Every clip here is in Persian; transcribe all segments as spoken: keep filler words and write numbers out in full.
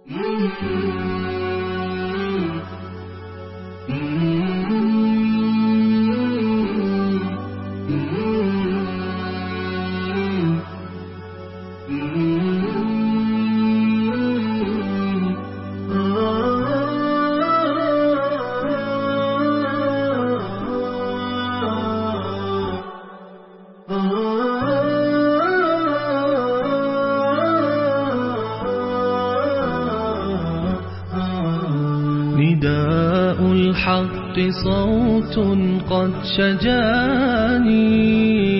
نداء الحق صوت قد شجاني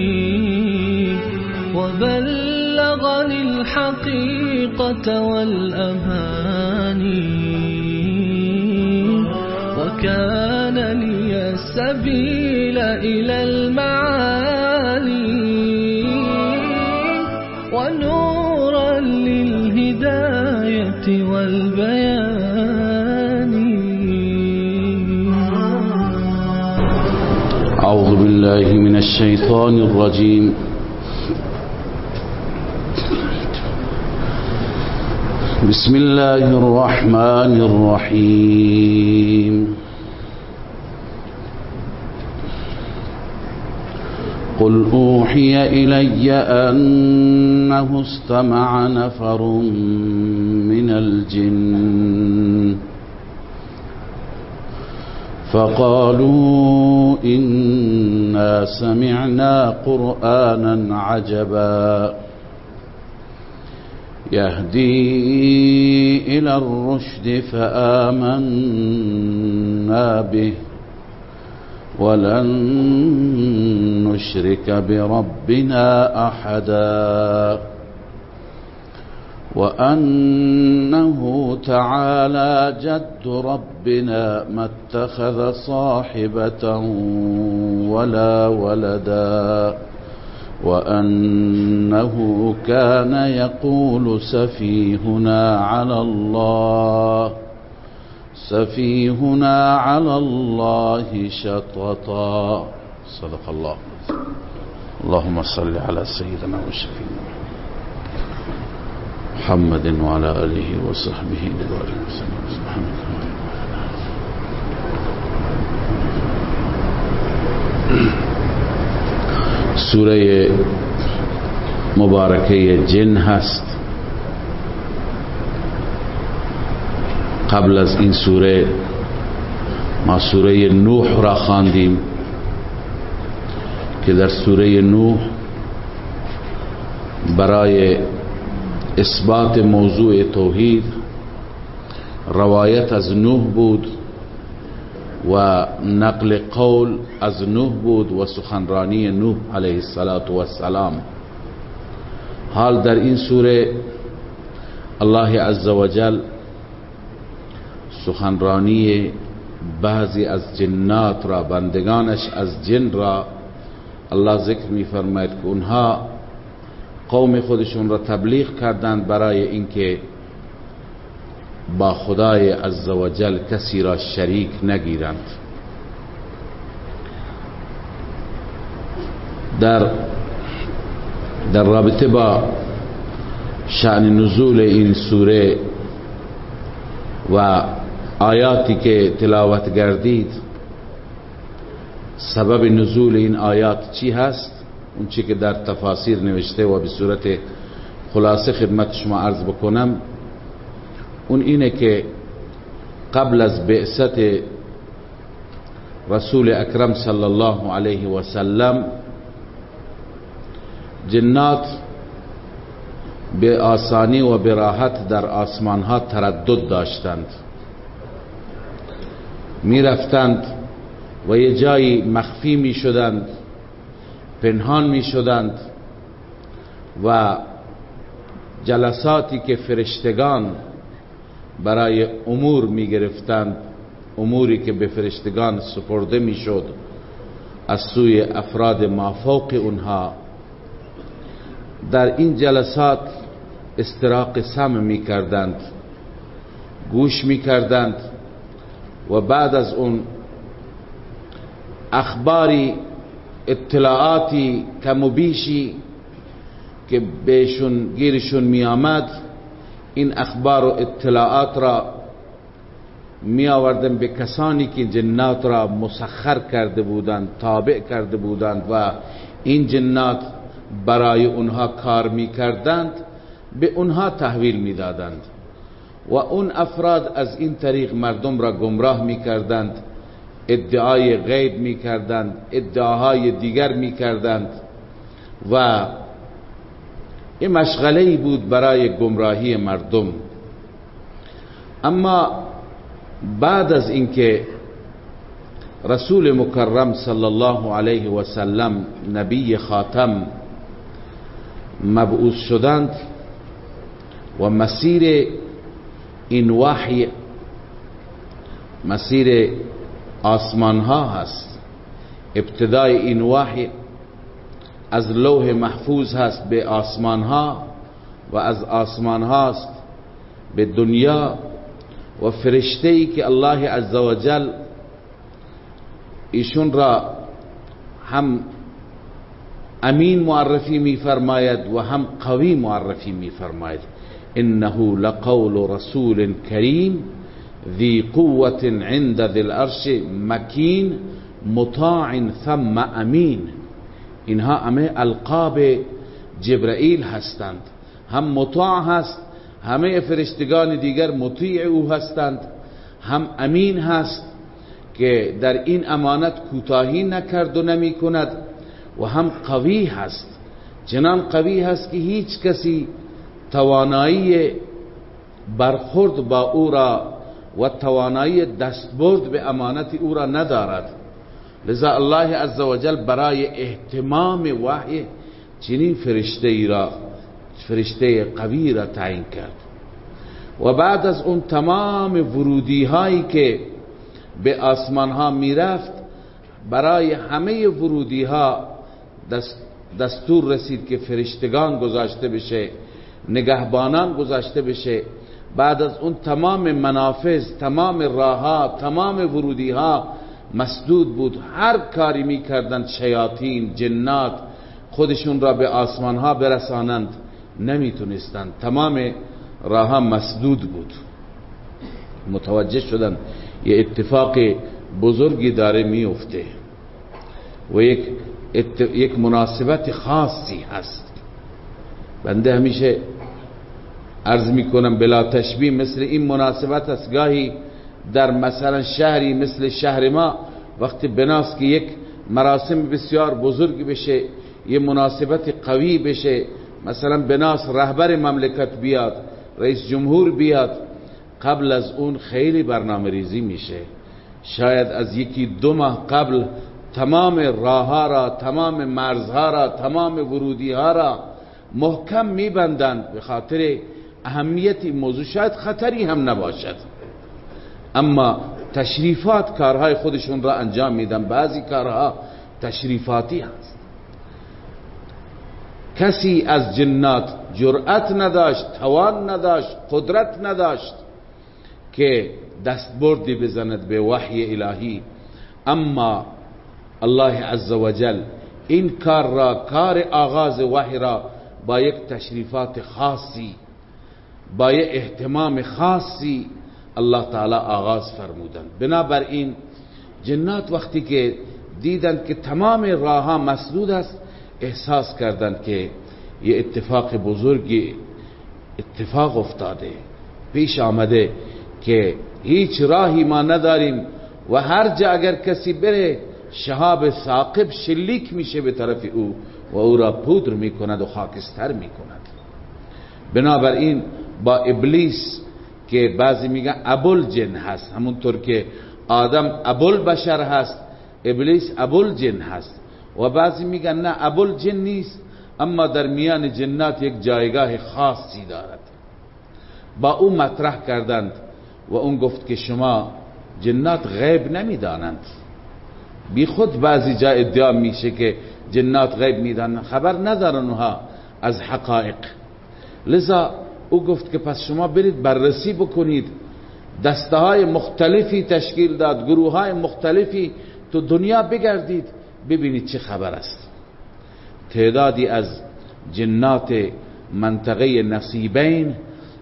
وبلغني الحقيقة والأماني وكان لي السبيل إلى المعالي ونورا للهداية والبيان. أعوذ بالله من الشيطان الرجيم. بسم الله الرحمن الرحيم. قل أوحي إلي أنه استمع نفر من الجن فقالوا إنا سمعنا قرآنا عجبا يهدي إلى الرشد فآمنا به ولن نشرك بربنا أحدا وأنه تعالى جد ربنا ما اتخذ صاحبة ولا ولدا وأنه كان يقول سفيهنا على الله سفيهنا على الله شططا. صدق الله. اللهم صل على سيدنا وشفينا محمد وعلى آله وصحبه وبارك وسلم. سبحانك سوره مبارکه جن هست. قبل از این سوره ما سوره نوح را خواندیم که در سوره نوح برای اثبات موضوع توحید روایت از نوح بود و نقل قول از نوح بود و سخنرانی نوح علیه السلام. حال در این سوره الله عزوجل سخنرانی بعضی از جنات را، بندگانش از جن را الله ذکر می فرماید که اونها قوم خودشون را تبلیغ کردند برای اینکه با خدای عزوجل کسی را شریک نگیرند. در در رابطه با شأن نزول این سوره و آیاتی که تلاوت گردید، سبب نزول این آیات چی هست؟ اون چی که در تفاسیر نوشته و به صورت خلاصه خدمت شما عرض بکنم، اون اینه که قبل از بعثت رسول اکرم صلی الله علیه و سلم جنات به آسانی و به راحت در آسمان ها تردد داشتند، می رفتند و یه جایی مخفی می شدند، پنهان می شدند و جلساتی که فرشتگان برای امور می گرفتند، اموری که به فرشتگان سپرده می شد از سوی افراد مافوق اونها، در این جلسات استراق سمع می کردند، گوش می کردند و بعد از اون اخباری، اطلاعاتی کم و بیشی که بهشون گیرشون می آمد، این اخبار و اطلاعات را می آوردن به کسانی که جنات را مسخر کرده بودند، تابع کرده بودند و این جنات برای اونها کار می کردند، به اونها تحویل می دادند و اون افراد از این طریق مردم را گمراه می کردند، ادعای غیب می کردند، ادعاهای دیگر می کردند و این مشغله‌ای بود برای گمراهی مردم. اما بعد از اینکه رسول مکرم صلی الله علیه و سلم نبی خاتم مبعوث شدند و مسیر این وحی مسیر آسمان ها هست، ابتدای این وحی از لوح محفوظ هست به آسمان ها و از آسمان هاست به دنیا و فرشته‌ای که الله عزوجل ایشون را هم امین معرفی می فرماید و هم قوی معرفی می فرماید. انه لقول رسول کریم ذی قوة عند ذی العرش مکین مطاع ثم امین. اینها همه القاب جبرائیل هستند، هم مطاع هست، همه فرشتگان دیگر مطیع او هستند، هم امین هست که در این امانت کوتاهی نکرد و نمی کند و هم قوی هست، چنان قوی هست که هیچ کسی توانایی برخورد با او را و توانایی دستبرد به امانت او را ندارد. لذا الله عزوجل برای اهتمام وحی چنین فرشته ای را فرشته قوی را تعیین کرد و بعد از اون تمام ورودی هایی که به آسمان ها می رفت، برای همه ورودی ها دست دستور رسید که فرشتگان گذاشته بشه، نگهبانان گذاشته بشه. بعد از اون تمام منافذ، تمام راه ها، تمام ورودی ها مسدود بود. هر کاری می کردند شیاطین، جنات خودشون را به آسمان ها برسانند نمی تونستند، تمام راه ها مسدود بود. متوجه شدن یه اتفاق بزرگی داره می افته و یک ات... یک مناسبت خاصی هست. بنده همیشه عرض می کنم بلا تشبیه مثل این مناسبت است. گاهی در مثلا شهری مثل شهر ما وقتی بناست که یک مراسم بسیار بزرگی بشه، یه مناسبت قوی بشه، مثلا بناس رهبر مملکت بیاد، رئیس جمهور بیاد، قبل از اون خیلی برنامه ریزی میشه. شاید از یکی دو ماه قبل تمام راه ها را، تمام مرزها را، تمام ورودی ها را محکم میبندند به خاطر اهمیت این موضوع. شاید خطری هم نباشد، اما تشریفات کارهای خودشون را انجام میدن. بعضی کارها تشریفاتی هست. کسی از جنات جرأت نداشت، توان نداشت، قدرت نداشت که دستبردی بزند به وحی الهی. اما الله عزوجل این کار را، کار آغاز وحی را با یک تشریفات خاصی، با یک اهتمام خاصی الله تعالی آغاز فرمودند. بنابراین جنات وقتی که دیدند که تمام راه ها مسدود است، احساس کردند که یه اتفاق بزرگی اتفاق افتاده، پیش آمده که هیچ راهی ما نداریم و هر جا اگر کسی بره شهاب ثاقب شلیک میشه به طرف او و او را پودر میکند و خاکستر میکند. بنابراین با ابلیس که بعضی میگن ابوالجن هست، همونطور که آدم ابوالبشر هست، ابلیس ابوالجن هست، و بعضی میگن نه ابوالجن نیست، اما در میان جنات یک جایگاه خاصی دارد. با او مطرح کردند و اون گفت که شما جنات غیب نمیدانند. بی خود بعضی جا ادعا میشه که جنات غیب میدانند، خبر ندارن اونها از حقایق. لذا او گفت که پس شما برید بررسی بکنید. دسته های مختلفی تشکیل داد، گروه های مختلفی تو دنیا بگردید ببینید چه خبر است. تعدادی از جنات منطقه نصیبین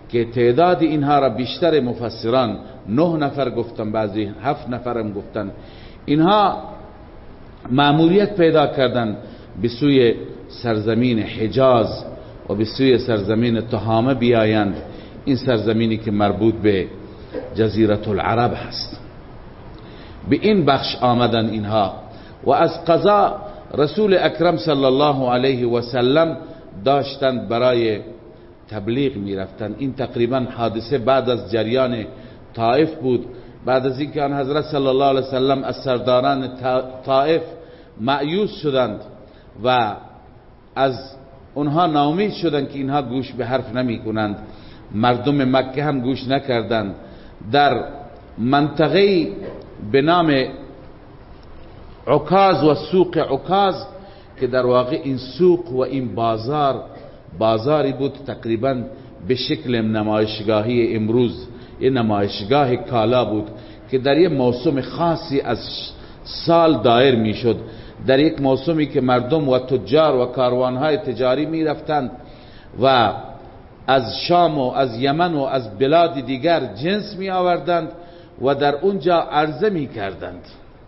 که تعداد اینها را بیشتر مفسران نه نفر گفتن، بعضی هفت نفرم گفتن، اینها مأموریت پیدا کردن به سوی سرزمین حجاز و به سوی سرزمین تهامه بیایند، این سرزمینی که مربوط به جزیره العرب هست. به این بخش آمدن اینها و از قضا رسول اکرم صلی الله علیه و سلم داشتند برای تبلیغ می رفتن. این تقریبا حادثه بعد از جریان طائف بود، بعد از اینکه آن حضرت صلی الله علیه و سلم از سرداران طائف مایوس شدند و از اونها ناامید شدند که اینها گوش به حرف نمی کنند، مردم مکه هم گوش نکردند. در منطقه به نام عکاظ و سوق عکاظ که در واقع این سوق و این بازار بازاری بود تقریبا به شکل نمایشگاهی امروز، یه نمایشگاه کالا بود که در یک موسم خاصی از سال دایر می شد، در یک موسمی که مردم و تجار و کاروانهای تجاری می رفتند و از شام و از یمن و از بلاد دیگر جنس می آوردند و در اونجا عرضه می کردند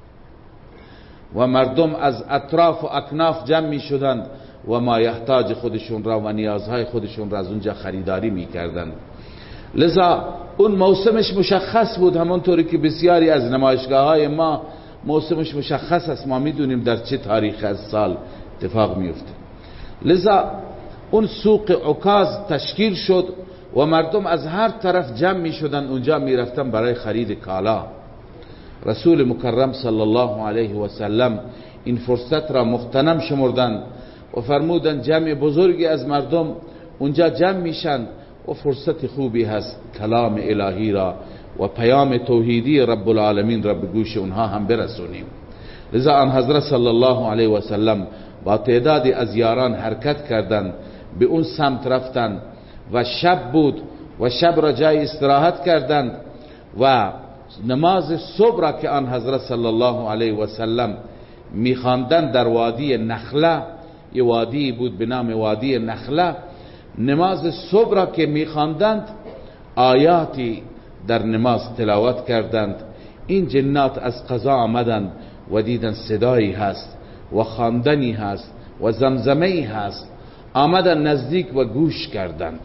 و مردم از اطراف و اکناف جمع می شدند و ما یحتاج خودشون را و نیازهای خودشون را از اونجا خریداری می کردند. لذا اون موسمش مشخص بود، همونطوری که بسیاری از نمایشگاه های ما موسمش مشخص است، ما میدونیم در چه تاریخ از سال اتفاق میفته. لذا اون سوق عکاظ تشکیل شد و مردم از هر طرف جمع می شدن اونجا می رفتن برای خرید کالا. رسول مکرم صلی الله علیه و سلم این فرصت را مغتنم شمردند و فرمودند جمع بزرگی از مردم اونجا جمع میشن و فرصت خوبی هست کلام الهی را و پیام توحیدی رب العالمین را به گوش اونها هم برسونیم. لذا آن حضرت صلی الله علیه و سلم با تعدادی از یاران حرکت کردند، به اون سمت رفتند و شب بود و شب را جای استراحت کردند و نماز صبح را که آن حضرت صلی الله علیه و سلم می‌خواندند در وادی نخله، یه وادی بود به نام وادی نخله، نماز صبح را که می‌خواندند آیاتی در نماز تلاوت کردند. این جنات از قضا آمدند و دیدن صدایی هست و خواندنی هست و زمزمه‌ای هست، آمدن نزدیک و گوش کردند.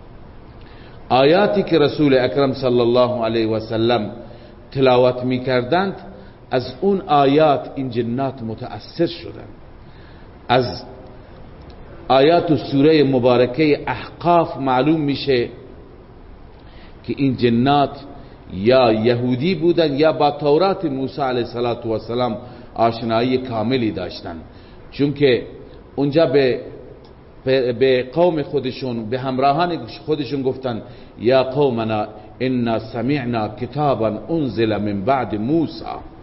آیاتی که رسول اکرم صلی الله علیه و سلم تلاوت می کردند، از اون آیات این جنات متأثر شدند. از آیات سوره مبارکه احقاف معلوم میشه که این جنات یا یهودی بودن یا با تورات موسی علیه السلام آشنایی کاملی داشتند، چون که اونجا به به قوم خودشون به همراهان خودشون گفتن یا قومنا انا سمعنا کتابا انزل من بعد موسی،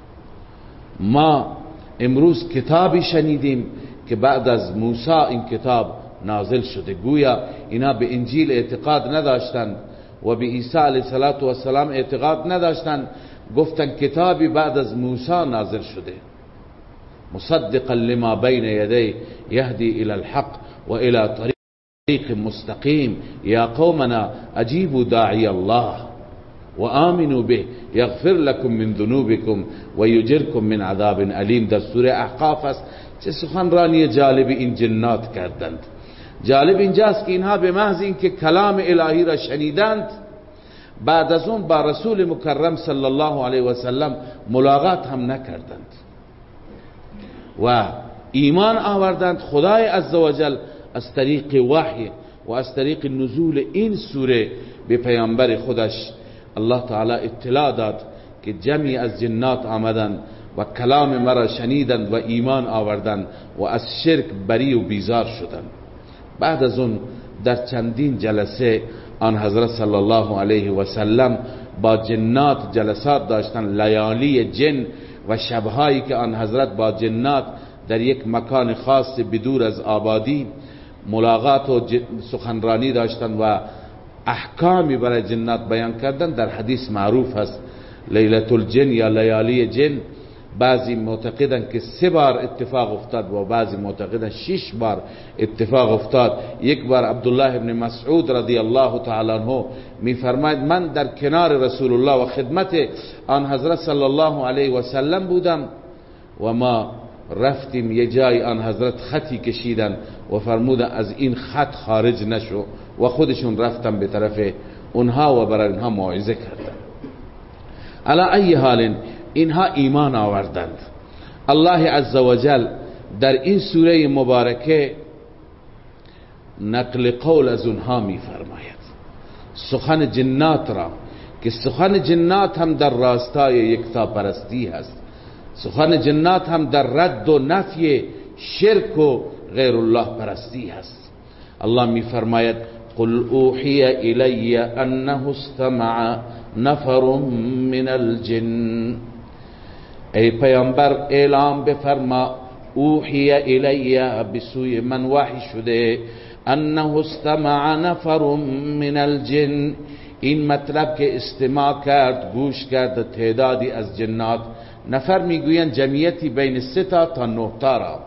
ما امروز کتابی شنیدیم که بعد از موسی این کتاب نازل شده. گویا اینا به انجیل اعتقاد نداشتند و به عیسی علیه السلام اعتقاد نداشتند، گفتن کتابی بعد از موسی نازل شده، مصدقا لما بین یدی یهدی الى الحق و الى طریق مستقیم یا قومنا اجیبوا داعی الله و آمنوا به یغفر لكم من ذنوبكم و یجركم من عذاب علیم. در سوره احقاف است. چه سخنرانی جالب این جنات کردند. جالب اینجاست که اینها به محض اینکه کلام الهی را شنیدند، بعد از اون با رسول مکرم صلی الله علیه و سلم ملاقات هم نکردند و ایمان آوردند. خدای عزوجل از طریق وحی و از طریق نزول این سوره به پیامبر خودش الله تعالی اطلاع داد که جمعی از جنات آمدند و کلام مرا شنیدند و ایمان آوردند و از شرک بری و بیزار شدند. بعد از اون در چندین جلسه آن حضرت صلی الله علیه و سلم با جنات جلسات داشتند، لیالی جن و شبهایی که آن حضرت با جنات در یک مکان خاص بدور از آبادی ملاقات و سخنرانی داشتند و احکامی برای جنات بیان کردند. در حدیث معروف هست لیلة الجن یا لیالی جن بعضی معتقدن که سه بار اتفاق افتاد و بعضی معتقدن شش بار اتفاق افتاد. یک بار عبدالله ابن مسعود رضی الله تعالی عنه میفرماید من در کنار رسول الله و خدمت آن حضرت صلی الله علیه و سلم بودم و ما رفتیم یه جای، آن حضرت خطی کشیدن و فرمودن از این خط خارج نشو و خودشون رفتن به طرف اونها و برای اونها موعظه کردن. علی ای حال اینها ایمان آوردند. الله عزوجل در این سوره مبارکه نقل قول از اونها می فرماید، سخن جنات را، که سخن جنات هم در راستای یکتاپرستی هست، سخن جنات هم در رد و نفی شرک و غیر الله پرستی هست. الله می فرماید قل اوحی الی انه استمع نفر من الجن، ای پیامبر اعلام بفرما، اوحی الی بسوی من وحی شده، انه استمع نفر من الجن، این مطلب که استماع کرد، گوش کرد تعدادی از جنات، نفر میگوین جمعیتی بین سه تا تا نه تا را،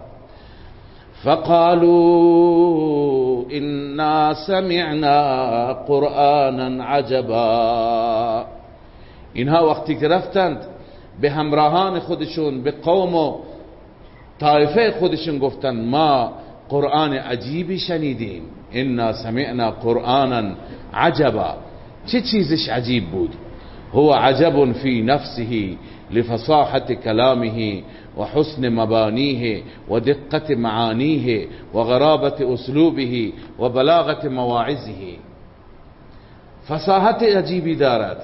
فقالوا انا سمعنا قرآنا عجبا، اینها وقتی که رفتند به همراهان خودشون، به قوم و طایفه خودشون گفتند ما قرآن عجیبی شنیدیم، انا سمعنا قرآنا عجبا. چه چیزش عجیب بود؟ هو عجب فی نفسه لفصاحة كلامه وحسن مبانيه ودقة معانيه وغرابة أسلوبه وبلاغة مواعظه. فصاحت عجیبی دارد،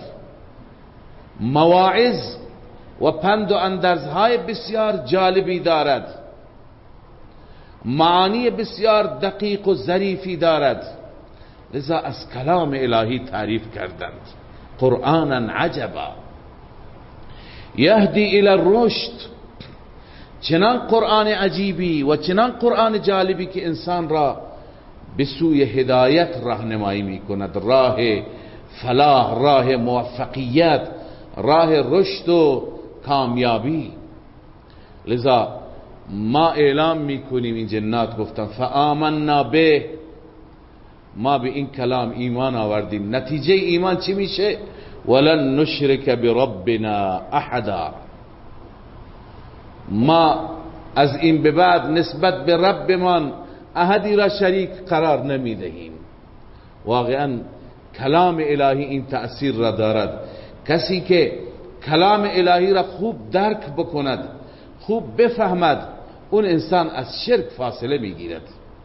مواعظ و پند و اندرزهای بسیار جالبی دارد، معانی بسیار دقیق و ظریفی دارد، لذا از کلام الهی تعریف کردند قرآنا عجبا یهدی الی الرشد. چنان قرآن عجیبی و چنان قرآن جالبی که انسان را به سوی هدایت راهنمایی میکند، راه فلاح، راه موفقیت، راه رشد و کامیابی. لذا ما اعلام میکنیم، این جنات گفتن فآمنا به، ما به این کلام ایمان آوردیم. نتیجه ایمان چی میشه؟ ولن نشرک بربنا احدا، ما از این به بعد نسبت به ربمان احدی را شریک قرار نمیدهیم. واقعا کلام الهی این تأثیر را دارد. کسی که کلام الهی را خوب درک بکند، خوب بفهمد، اون انسان از شرک فاصله میگیرد.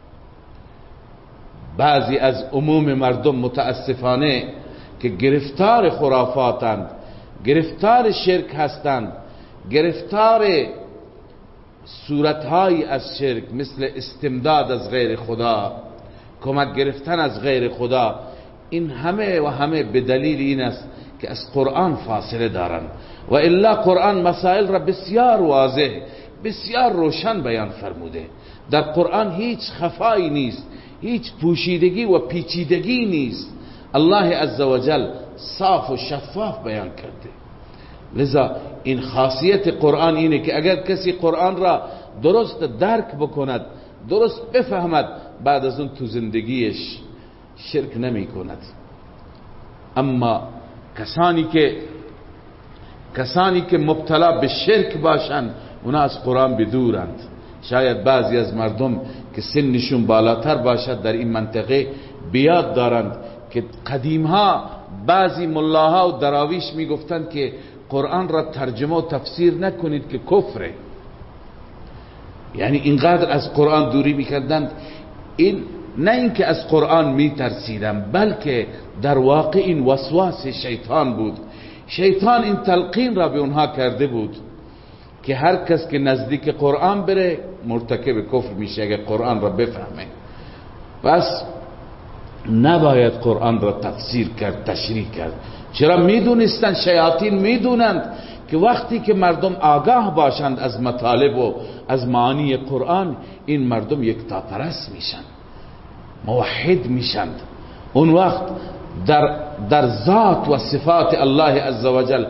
بعضی از عموم مردم متاسفانه که گرفتار خرافاتند، گرفتار شرک هستند، گرفتار صورتهایی از شرک مثل استمداد از غیر خدا، کمک گرفتن از غیر خدا، این همه و همه به دلیل این است که از قرآن فاصله دارند. و الا قرآن مسائل را بسیار واضح، بسیار روشن بیان فرموده. در قرآن هیچ خفایی نیست، هیچ پوشیدگی و پیچیدگی نیست. الله عزوجل صاف و شفاف بیان کرده. لذا این خاصیت قرآن اینه که اگر کسی قرآن را درست درک بکند، درست بفهمد، بعد از اون تو زندگیش شرک نمی کند. اما کسانی که کسانی که مبتلا به شرک باشند، اونا از قرآن بدورند. شاید بعضی از مردم که سنشون بالاتر باشد در این منطقه بیاد دارند که قدیمها بعضی ملاها و دراویش میگفتند که قرآن را ترجمه و تفسیر نکنید که کفره. یعنی اینقدر از قرآن دوری میکردند. این نه اینکه از قرآن میترسیدن، بلکه در واقع این وسواس شیطان بود. شیطان این تلقین را به اونها کرده بود که هر کس که نزدیک قرآن بره مرتکب کفر میشه اگر قرآن را بفهمه. پس نباید قرآن را تفسیر کرد، تشریح کرد. چرا؟ میدونستند، شیاطین میدونند که وقتی که مردم آگاه باشند از مطالب و از معانی قرآن، این مردم یکتاپرست میشن، موحد میشند. اون وقت در, در ذات و صفات الله عزوجل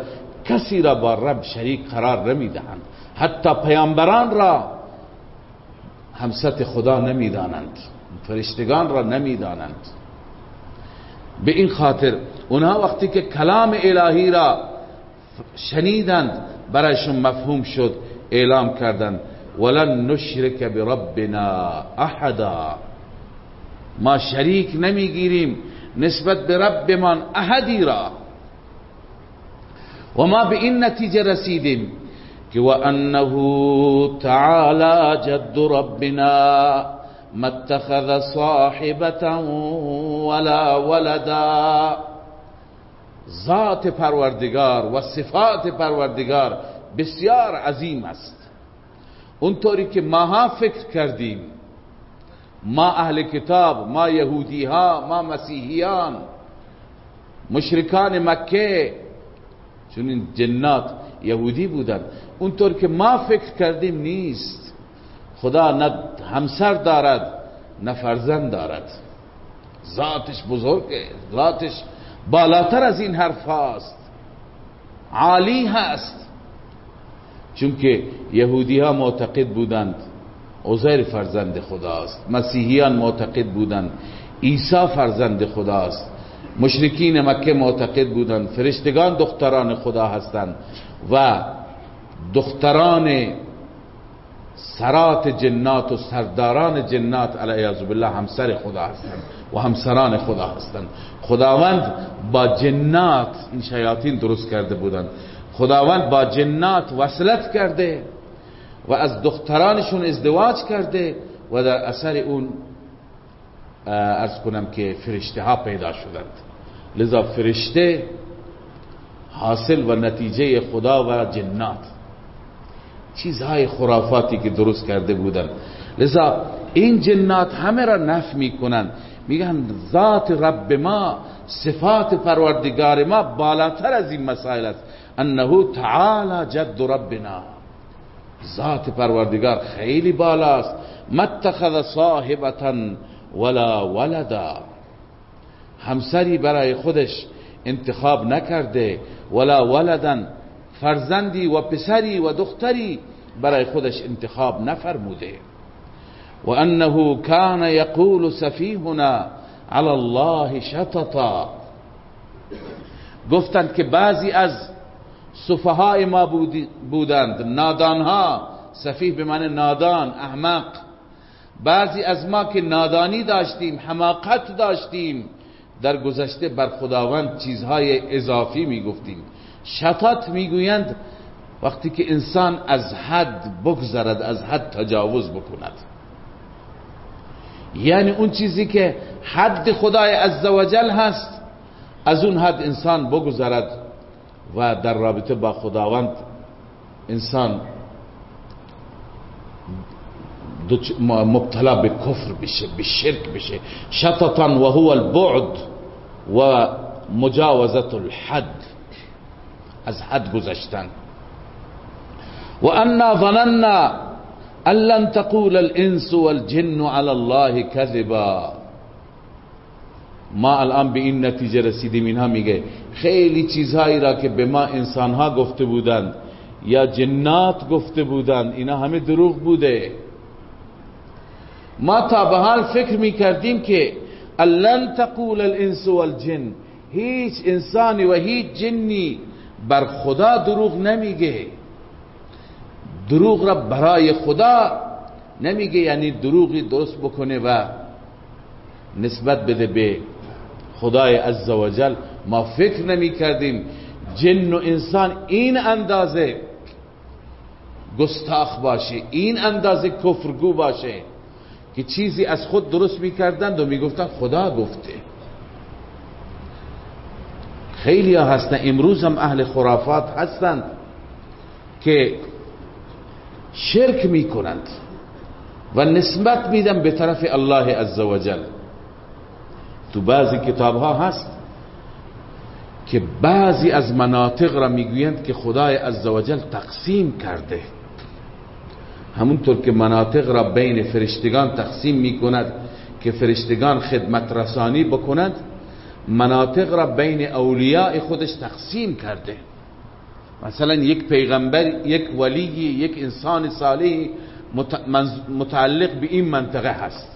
کسی را با رب شریک قرار نمیدهند، حتی پیامبران را همسط خدا نمیدانند، فرشتگان را نمیدانند. به این خاطر اونها وقتی که کلام الهی را شنیدند برایشون مفهوم شد، اعلام کردند ولن نشرک بربنا احدا، ما شریک نمیگیریم نسبت به ربمان احدی را. و ما به این نتیجه رسیدیم که و انه تعالی جد ربنا ما اتخذ صاحبتا ولا ولدا، ذات پروردگار و صفات پروردگار بسیار عظیم است. اونطوری که ماها فکر کردیم، ما اهل کتاب، ما یهودی ها، ما مسیحیان، مشرکان مکه، چون این جنات یهودی بودند، اونطور که ما فکر کردیم نیست. خدا نه همسر دارد نه فرزند دارد، ذاتش بزرگه، ذاتش بالاتر از این حرف هاست، عالی هست. چون که یهودی ها معتقد بودند عزیر فرزند خداست، مسیحیان معتقد بودند عیسی فرزند خداست، مشرکین مکه معتقد بودند فرشتگان دختران خدا هستند و دختران سرات جنات و سرداران جنات علیه بالله همسر خدا هستند و همسران خدا هستند. خداوند با جنات، این شیاطین درست کرده بودند، خداوند با جنات وصلت کرده و از دخترانشون ازدواج کرده و در اثر اون عرض کنم که فرشته ها پیدا شدند. لذا فرشته حاصل و نتیجه خدا و جنات، چیزهای خرافاتی که درست کرده بودن. لذا این جنات همه را نفی میکنن، میگن ذات رب ما، صفات پروردگار ما بالاتر از این مسائل است. انه تعالی جد ربنا، ذات پروردگار خیلی بالاست. ما اتخذ صاحبتا ولا ولدا، همسری برای خودش انتخاب نکرده، ولا ولدن، فرزندی و پسری و دختری برای خودش انتخاب نفرموده. و انه کان یقول سفیهنا علی الله شططا، گفتند که بعضی از سفهای ما بودند، نادانها، سفیه به معنی نادان، احمق، بعضی از ما که نادانی داشتیم، حماقت داشتیم، در گذشته بر خداوند چیزهای اضافی میگفتیم. شطط میگویند وقتی که انسان از حد بگذرد، از حد تجاوز بکند، یعنی اون چیزی که حد خدای عزوجل هست از اون حد انسان بگذرد و در رابطه با خداوند انسان مبتلا به کفر بشه، به شرک بشه. شططا و هو البعد و مجاوزت الحد، از حد گذشتن. و انا ظننا ان لن تقول الانس والجن على الله كذبا، ما الان به این نتیجه رسیدیم. اینها میگه خیلی چیزهایی را که به ما انسانها گفته بودند یا جنات گفته بودند اینا همه دروغ بوده. ما تا به حال فکر میکردیم که لن تقول الانس والجن، هیچ انسانی و هیچ جنی بر خدا دروغ نمیگه، دروغ را برای خدا نمیگه، یعنی دروغی درست بکنه و نسبت بده به خدای عزوجل. ما فکر نمی کردیم جن و انسان این اندازه گستاخ باشه، این اندازه کفرگو باشه که چیزی از خود درست میکردند و میگفتن خدا گفته. خیلی ها هستن امروز هم اهل خرافات هستند که شرک میکنند و نسبت میدن به طرف الله عزوجل. تو بعضی کتاب ها هست که بعضی از مناطق را میگویند که خدای عزوجل تقسیم کرده، همونطور که مناطق را بین فرشتگان تقسیم میکند که فرشتگان خدمت رسانی بکنند، مناطق را بین اولیاء خودش تقسیم کرده. مثلا یک پیغمبر، یک ولی، یک انسان صالح متعلق به این منطقه هست.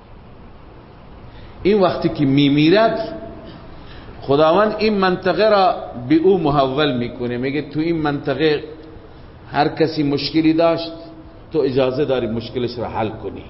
این وقتی که میمیرد خداوند این منطقه را به او محول میکنه، میگه تو این منطقه هر کسی مشکلی داشت تو اجازه داری مشکلش را حل کنی.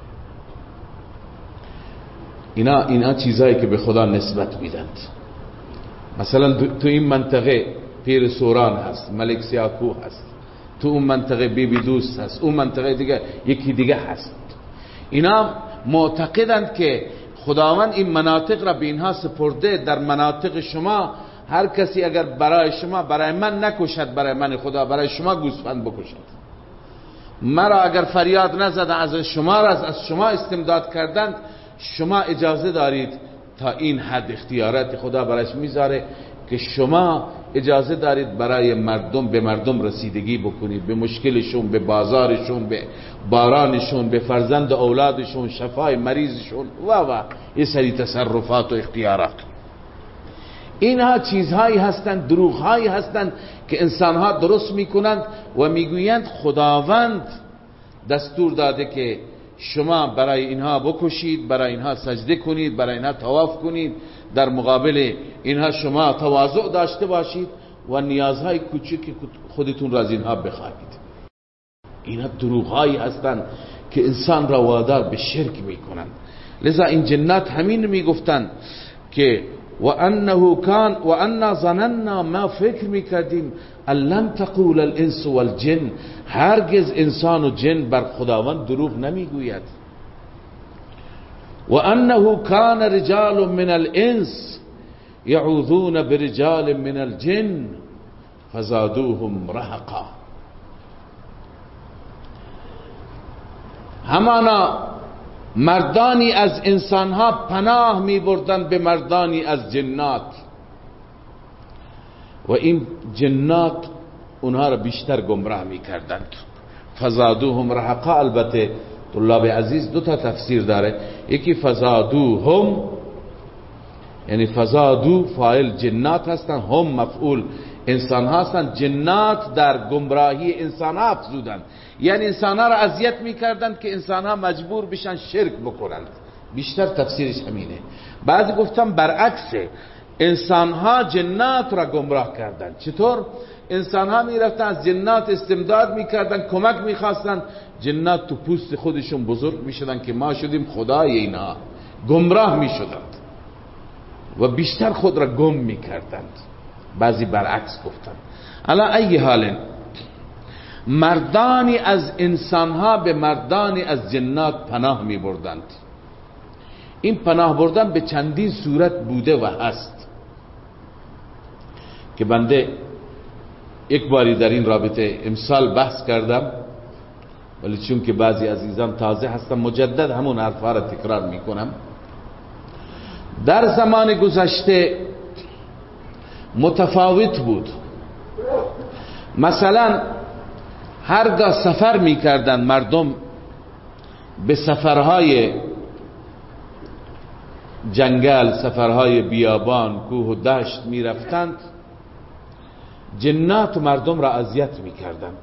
اینا اینا چیزایی که به خدا نسبت میدند. مثلا تو این منطقه پیر سوران هست، ملک سیاکو هست، تو اون منطقه بی بی دوست هست، اون منطقه دیگه یکی دیگه هست. اینا معتقدند که خداوند این مناطق را به اینها سپرده. در مناطق شما هر کسی اگر برای شما، برای من نکشد، برای من خدا برای شما گوسفند بکشد، مرا اگر فریاد نزد از شما را از شما استمداد کردند، شما اجازه دارید تا این حد اختیارات خدا برایش میذاره که شما اجازه دارید برای مردم به مردم رسیدگی بکنید، به مشکلشون، به بازارشون، به بارانشون، به فرزند اولادشون، شفای مریضشون و و یه سری تصرفات و اختیارات. اینها چیزهایی هستند، دروغهایی هستند که انسانها درست میکنند و میگویند خداوند دستور داده که شما برای اینها بکشید، برای اینها سجده کنید، برای اینها طواف کنید، در مقابل اینها شما تواضع داشته باشید و نیازهای کوچک خودتون را از اینها بخواهید. اینها دروغهایی هستند که انسان را وادار به شرک میکنند. لذا این جنات همین میگفتند که و انه کان و انا ظننا، ما فکر میکردیم لن تقول الانس والجن، هرگز انسان و جن بر خداوند دروغ نمیگوید. و انه کان رجال من الانس یعوذون برجال من الجن فزادوهم رهقا. همانا مردانی از انسانها پناه می بردن به مردانی از جنات و این جنات اونها را بیشتر گمراه می کردند. فزادوهم رهقا، البته طلاب عزیز دو تا تفسیر داره. یکی فزادوهم یعنی فزادو فاعل جنات هستن، هم مفعول انسان هستن. جنات در گمراهی انسان ها افزودند، یعنی انسان ها را اذیت میکردند که انسان ها مجبور بشن شرک بکنند. بیشتر تفسیرش همینه. بعضی گفتم برعکسه، انسان ها جنات را گمراه کردند. چطور؟ انسان ها میرفتن از جنات استمداد میکردن، کمک میخواستن، جنات تو پوست خودشون بزرگ میشدن که ما شدیم خدای اینا، گمراه میشدند و بیشتر خود را گم میکردند. بعضی برعکس گفتن. علا ای حال، مردانی از انسانها به مردانی از جنات پناه می بردند. این پناه بردن به چندین صورت بوده و هست که بنده یک باری در این رابطه امسال بحث کردم، ولی چون که بعضی عزیزان تازه هستم مجدد همون حرفا را تکرار می کنم. در زمان گذشته متفاوت بود. مثلا هرگاه سفر میکردند مردم به سفرهای جنگل، سفرهای بیابان، کوه و دشت میرفتند، جنات مردم را اذیت میکردند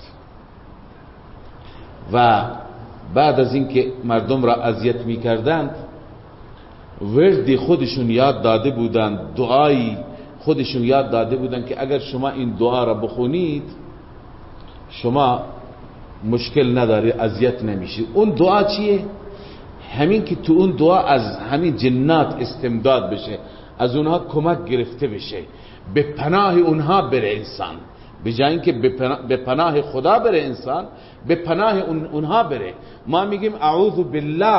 و بعد از اینکه مردم را اذیت میکردند وردی خودشون یاد داده بودند، دعایی خودشون یاد داده بودند که اگر شما این دعا را بخونید شما مشکل نداری، اذیت نمیشید. اون دعا چیه؟ همین که تو اون دعا از همین جنات استمداد بشه، از اونها کمک گرفته بشه، به پناه اونها بره انسان، به جای اینکه به پناه خدا بره انسان، به پناه اونها بره. ما میگیم اعوذ بالله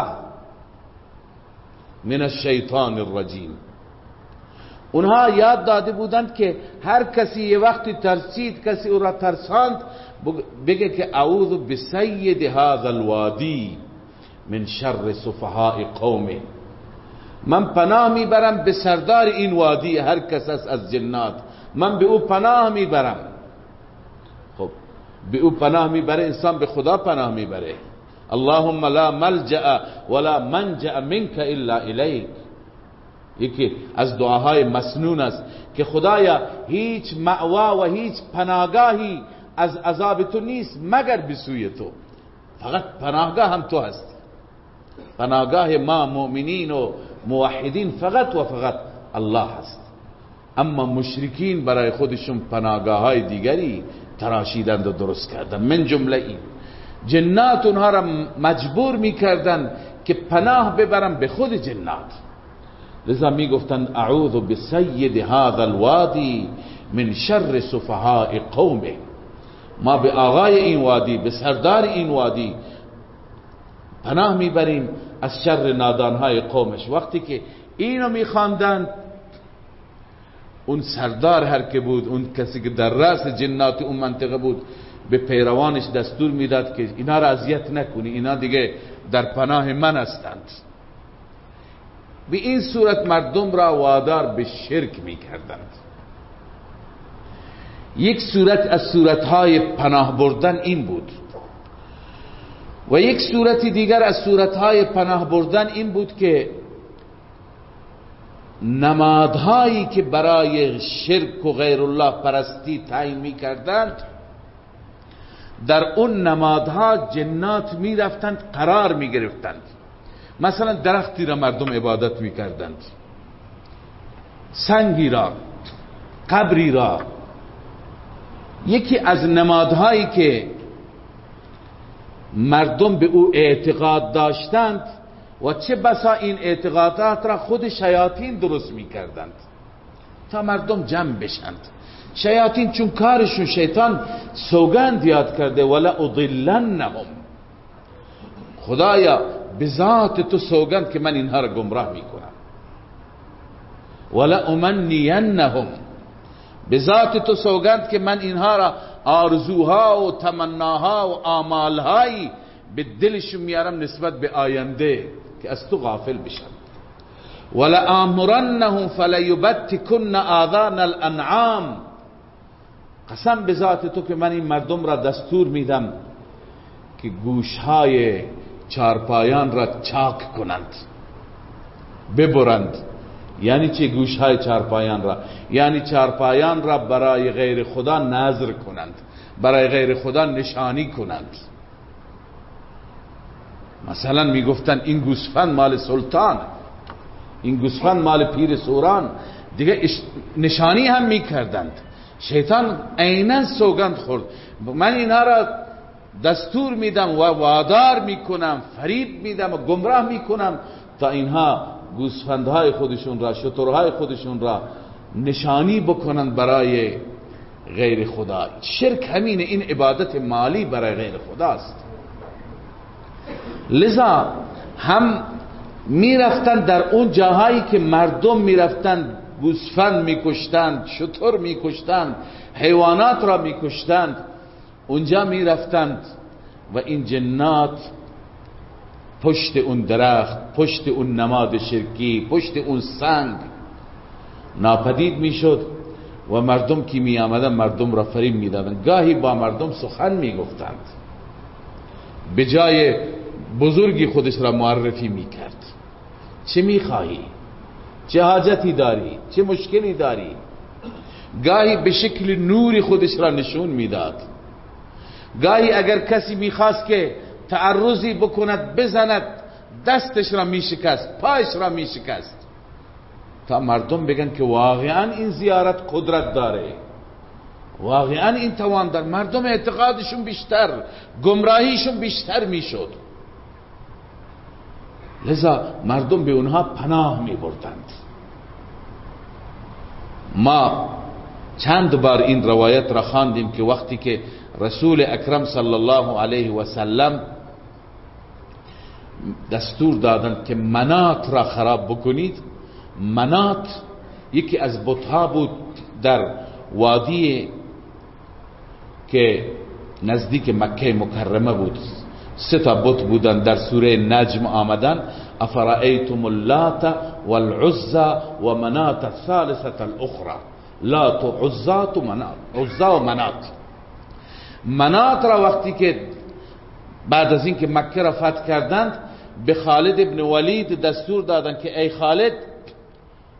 من الشیطان الرجیم. اونها یاد داده بودند که هر کسی یه وقتی ترسید، کسی او را ترساند، بگه که اعوذ بسید هذا الوادی من شر سفهاء قومه. من پناه میبرم به سردار این وادی، هر کس از جنات، من به او پناه میبرم. خب به او پناه میبره، انسان به خدا پناه میبره. اللهم لا ملجأ ولا منجأ منك الا الیک. یکی از دعاهای مسنون است که خدایا هیچ مأوا و هیچ پناهگاهی از عذاب تو نیست مگر به سوی تو. فقط پناهگاه هم تو هستی. پناهگاه ما مؤمنین و موحدین فقط و فقط الله هست. اما مشرکین برای خودشون پناهگاه های دیگری تراشیدند و درست کردند. من جمله این جنات اونها را مجبور میکردند که پناه ببرن به خود جنات. لذا میگفتند اعوذ بسید هذا الوادی من شر سفهاء قومه. ما به آقای این وادی، به سردار این وادی پناه میبریم از شر نادانهای قومش. وقتی که اینو میخواندند اون سردار هر که بود، اون کسی که در رأس جنات اون منطقه بود، به پیروانش دستور میداد که اینا را اذیت نکنی، اینا دیگه در پناه من هستند. به این صورت مردم را وادار به شرک میکردند. یک صورت از صورتهای پناه بردن این بود و یک صورت دیگر از صورتهای پناه بردن این بود که نمادهایی که برای شرک و غیر الله پرستی تعیین می کردند در اون نمادها جنات می رفتند قرار می گرفتند. مثلا درختی را مردم عبادت می کردند، سنگی را، قبری را. یکی از نمادهایی که مردم به او اعتقاد داشتند و چه بسا این اعتقادات را خود شیاطین درست می کردند تا مردم جمع بشند. شیاطین چون کارشون، شیطان سوگند یاد کرده ولا اضلنهم، خدایا به ذات تو سوگند که من اینها را گمراه می کنم، ولا امنینهم، به ذات تو سوگند که من اینها را آرزوها و تمناها و آمالهایی به دلشون میارم نسبت به آینده که از تو غافل بشن. ولا آمرنهم فلیبتکن آذان الانعام، قسم به ذات تو که من این مردم را دستور میدم که گوشهای چارپایان را چاک کنند، ببرند. یعنی چه گوشهای چارپایان را؟ یعنی چارپایان را برای غیر خدا نذر کنند، برای غیر خدا نشانی کنند. مثلا میگفتن این گوسفند مال سلطان، این گوسفند مال پیر سوران، دیگه نشانی هم میکردند. شیطان عیناً سوگند خورد من اینها را دستور میدم و وادار میکنم، فریب میدم و گمراه میکنم تا اینها گوسفندهای خودشون را، شترهای خودشون را نشانی بکنند برای غیر خدا. شرک همینه، این عبادت مالی برای غیر خداست. لذا هم میرفتند در اون جاهایی که مردم میرفتند گوسفند میکشتند، شتر میکشتند، حیوانات را میکشتند، اونجا میرفتند و این جنات پشت اون درخت، پشت اون نماد شرکی، پشت اون سنگ ناپدید میشد و مردم که می آمدن مردم را فریب میدادند. گاهی با مردم سخن میگفتند، به جای بزرگی خودش را معرفی میکرد. چه میخواهی؟ چه حاجتی داری؟ چه مشکلی داری؟ گاهی به شکل نوری خودش را نشون میداد. گاهی اگر کسی میخواست که تعرضی بکند، بزند، دستش را میشکست، پایش را میشکست تا مردم بگن که واقعا این زیارت قدرت داره، واقعا این توان داره. مردم اعتقادشون بیشتر، گمراهیشون بیشتر میشد. لذا مردم به اونها پناه می بردند. ما چند بار این روایت را خواندیم که وقتی که رسول اکرم صلی الله علیه و سلم دستور دادند که منات را خراب بکنید. منات یکی از بت‌ها بود در وادی که نزدیک مکه مکرمه بود. سه تا بت بودن، در سوره نجم آمدن: افرأیتم اللات والعزى و منات الثالثه الاخرى. لات و عزات و منات، عزا و منات. منات را وقتی که بعد از اینکه مکه را فتح کردند به خالد ابن ولید دستور دادند که ای خالد،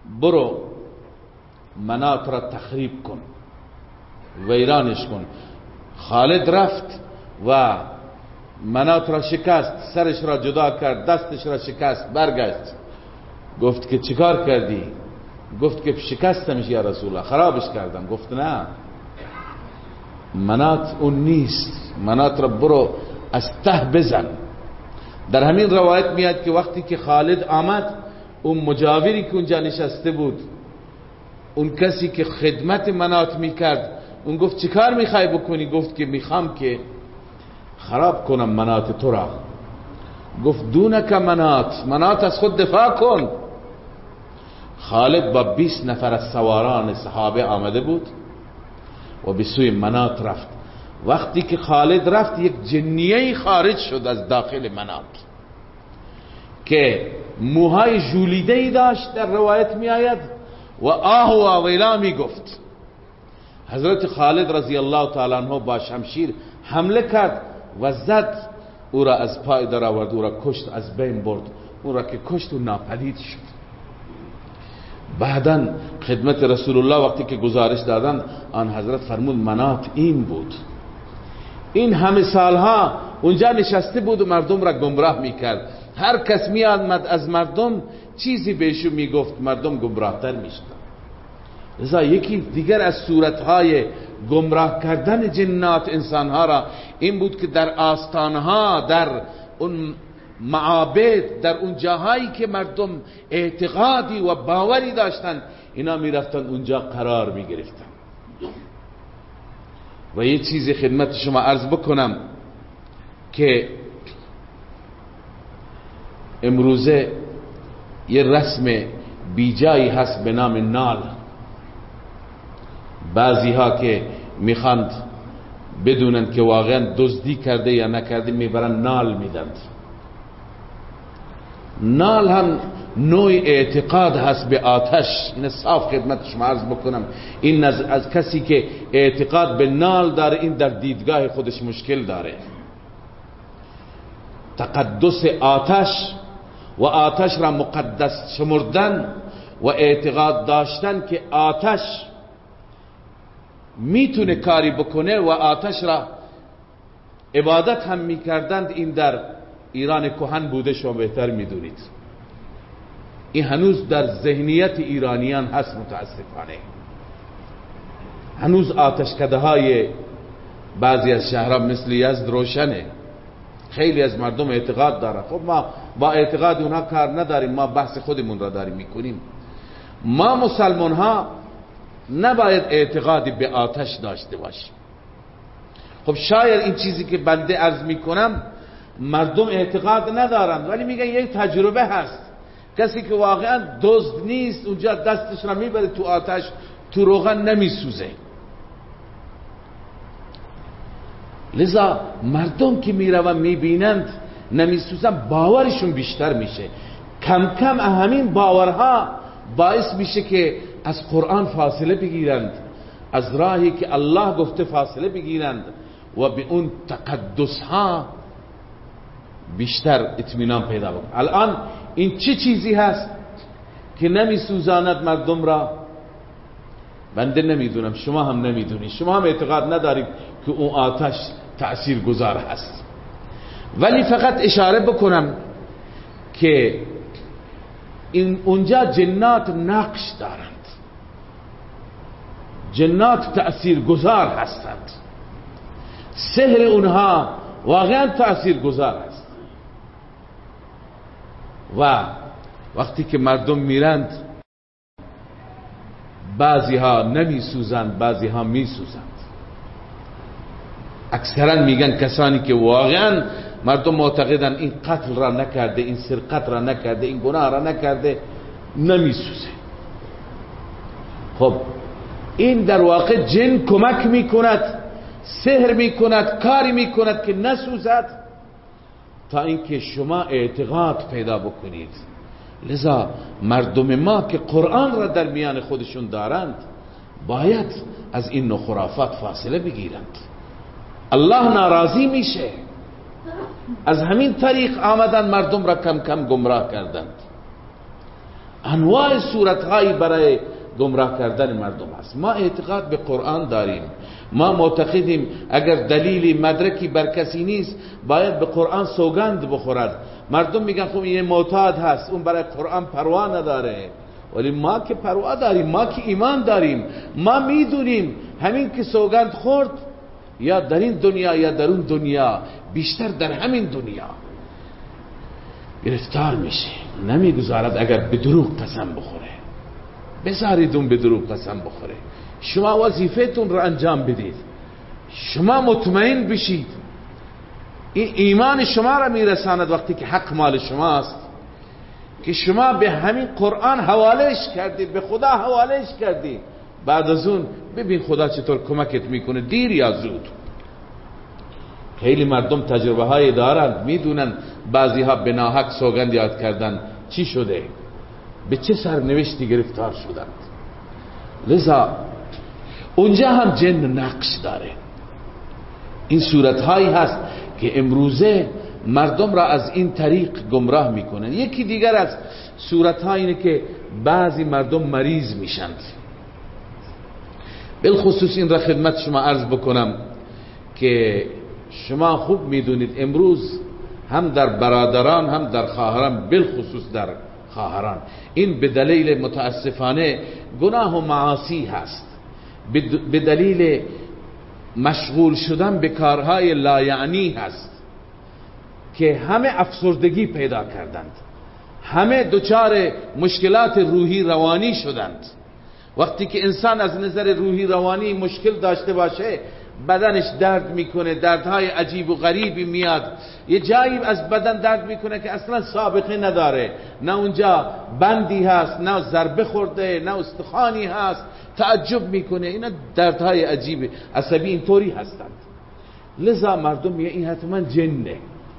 برو منات را تخریب کن، ویرانش کن. خالد رفت و منات را شکست، سرش را جدا کرد، دستش را شکست، برگشت گفت که چیکار کردی؟ گفت که شکستمش یا رسول الله، خرابش کردم. گفت نه، منات اون نیست، منات را برو از ته بزن. در همین روایت میاد که وقتی که خالد آمد، اون مجاوری که اونجا نشسته بود، اون کسی که خدمت منات میکرد، اون گفت چیکار میخوای بکنی؟ گفت که میخوام که خراب کنم منات تو را. گفت دونک منات، منات از خود دفاع کن. خالد با بیست نفر از سواران صحابه آمده بود و به سوی منات رفت. وقتی که خالد رفت، یک جنیه خارج شد از داخل منات که موهای ژولیده ای داشت، در روایت می آید، و آه و ویلا می گفت. حضرت خالد رضی الله تعالی عنہ با شمشیر حمله کرد و زد، او را از پای در آورد، او را کشت، از بین برد. او را که کشت و ناپدید شد. بعداً خدمت رسول الله وقتی که گزارش دادن، آن حضرت فرمود منات این بود. این همه سالها اونجا نشسته بود و مردم را گمراه میکرد. هر کس می آمد از مردم چیزی بهشو میگفت، مردم گمراهتر میشدن. لذا یکی دیگر از صورتهای گمراه کردن جنات انسانها را این بود که در آستانها، در اون معابد، در اون جاهایی که مردم اعتقادی و باوری داشتن، اینا میرفتن اونجا قرار میگرفتن. و یه چیزی خدمت شما عرض بکنم که امروزه یه رسم بیجایی هست به نام نال. بعضی ها که میخواند بدونن که واقعا دزدی کرده یا نکرده، میبرن نال میدند. نال هم نوع اعتقاد هست به آتش. این صاف خدمت شما عرض بکنم، این از, از کسی که اعتقاد به نال داره، این در دیدگاه خودش مشکل داره. تقدس آتش و آتش را مقدس شمردن و اعتقاد داشتن که آتش میتونه کاری بکنه و آتش را عبادت هم میکردند، این در ایران کهن بوده، شما بهتر میدونید. این هنوز در ذهنیت ایرانیان هست متاسفانه. هنوز آتشکده های بعضی از شهرها مثل یزد روشنه. خیلی از مردم اعتقاد دارن. خب ما با اعتقاد اونها کار نداریم، ما بحث خودمون را داریم میکنیم. ما مسلمان ها نباید اعتقادی به آتش داشته باشیم. خب شاید این چیزی که بنده عرض میکنم مردم اعتقاد ندارن، ولی میگن یک تجربه هست. کسی که واقعا دزد نیست اونجا دستش را میبره تو آتش، تو روغن نمیسوزه. لذا مردم که میرون میبینند نمیسوزن، باورشون بیشتر میشه. کم کم همین باورها باعث میشه که از قرآن فاصله بگیرند، از راهی که الله گفته فاصله بگیرند و به اون تقدس ها بیشتر اطمینان پیدا بکنند. الان این چه چیزی هست که نمیسوزاند مردم را؟ بنده نمیدونم، شما هم نمیدونی، شما هم اعتقاد ندارید که اون آتش تأثیر گذار هست. ولی فقط اشاره بکنم که این اونجا جنات نقش دارند، جنات تأثیر گذار هستند. سحر اونها واقعا تأثیر گذار است. و وقتی که مردم میرند، بعضی ها نمی سوزند، بعضی ها می سوزند. اکثرا میگن کسانی که واقعا مردم معتقدن این قتل را نکرده، این سرقت را نکرده، این گناه را نکرده، نمی سوزه. خب این در واقع جن کمک میکند، سحر میکند، کاری میکند که نسوزد، تا اینکه شما اعتقاد پیدا بکنید. لذا مردم ما که قرآن را در میان خودشون دارند باید از این نوع خرافات فاصله بگیرند. الله ناراضی میشه. از همین طریق آمدن مردم را کم کم گمراه کردند. انواع صورتهایی برای گمراه کردن مردم است. ما اعتقاد به قرآن داریم، ما معتقدیم اگر دلیلی مدرکی بر کسی نیست باید به قرآن سوگند بخورد. مردم میگن خب این معتاد هست، اون برای قرآن پروا نداره، ولی ما که پروا داریم، ما که ایمان داریم، ما میدونیم همین که سوگند خورد یا در این دنیا یا در اون دنیا، بیشتر در همین دنیا گرفتار میشه. نمیگذارد اگر به دروغ قسم بخوره، بذارید اون به دروغ قسم بخوره. شما وظیفتون رو انجام بدید، شما مطمئن بشید این ایمان شما را میرساند وقتی که حق مال شماست که شما به همین قرآن حوالهش کردید، به خدا حوالهش کردید. بعد از اون ببین خدا چطور کمکت میکنه، دیر یا زود. خیلی مردم تجربه های دارند، میدونن بعضی ها به ناحق سوگند یاد کردن چی شده، به چه سرنوشتی گرفتار شدند. لذا اونجا هم جن نقش داره. این صورت هایی هست که امروزه مردم را از این طریق گمراه میکنن. یکی دیگر از صورت ها اینه که بعضی مردم مریض میشند. بالخصوص این را خدمت شما عرض بکنم که شما خوب میدونید امروز هم در برادران هم در خواهران، بالخصوص در خواهران، این به دلیل متاسفانه گناه و معاصی هست، به دلیل مشغول شدن به کارهای لایعنی هست که همه افسردگی پیدا کردند، همه دچار مشکلات روحی روانی شدند. وقتی که انسان از نظر روحی روانی مشکل داشته باشه بدنش درد میکنه، دردهای عجیب و غریبی میاد، یه جایی از بدن درد میکنه که اصلا سابقه نداره، نه اونجا بندی هست، نه ضربه خورده، نه استخوانی هست، تعجب میکنه. اینا دردهای عجیب عصبی اینطوری هستند. لذا مردم میگه این حتما جنه.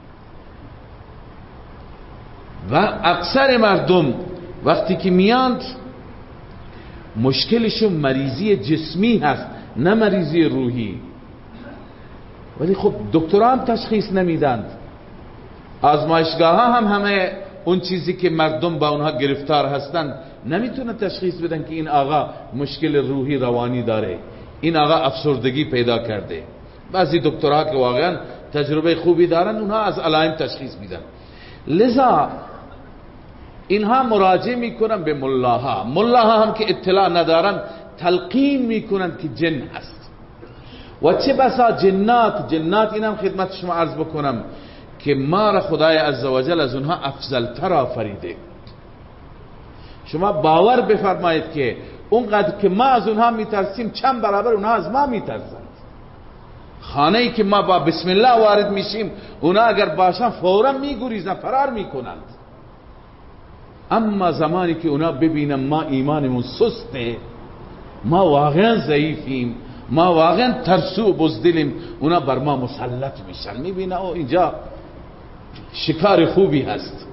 و اکثر مردم وقتی که میاند مشکلشون مریضی جسمی هست، نه مریضی روحی. ولی خب دکترها هم تشخیص نمیدند، آزمایشگاه ها هم همه اون چیزی که مردم با اونها گرفتار هستند نمیتونن تشخیص بدن که این آقا مشکل روحی روانی داره، این آقا افسردگی پیدا کرده. بعضی دکترها که واقعا تجربه خوبی دارن اونها از علائم تشخیص میدن. لذا اینها مراجعه میکنن به ملاها، ملاها هم که اطلاع ندارن تلقین میکنن که جن هست. و چه بسا جنات، جنات اینم خدمت شما عرض بکنم که ما را خدای عزوجل از اونها افضل تر آفریده. شما باور بفرمایید که اونقدر که ما از اونها میترسیم چند برابر اونها از ما میترسند. خانه ای که ما با بسم الله وارد میشیم اونها اگر باشن فورا میگریزن، فرار میکنند. اما زمانی که اونا ببینن ما ایمانمون سسته، ما واقعا ضعیفیم، ما واقعا ترسو و بزدلیم، اونا بر ما مسلط میشن. میبینه او اینجا شکار خوبی هست.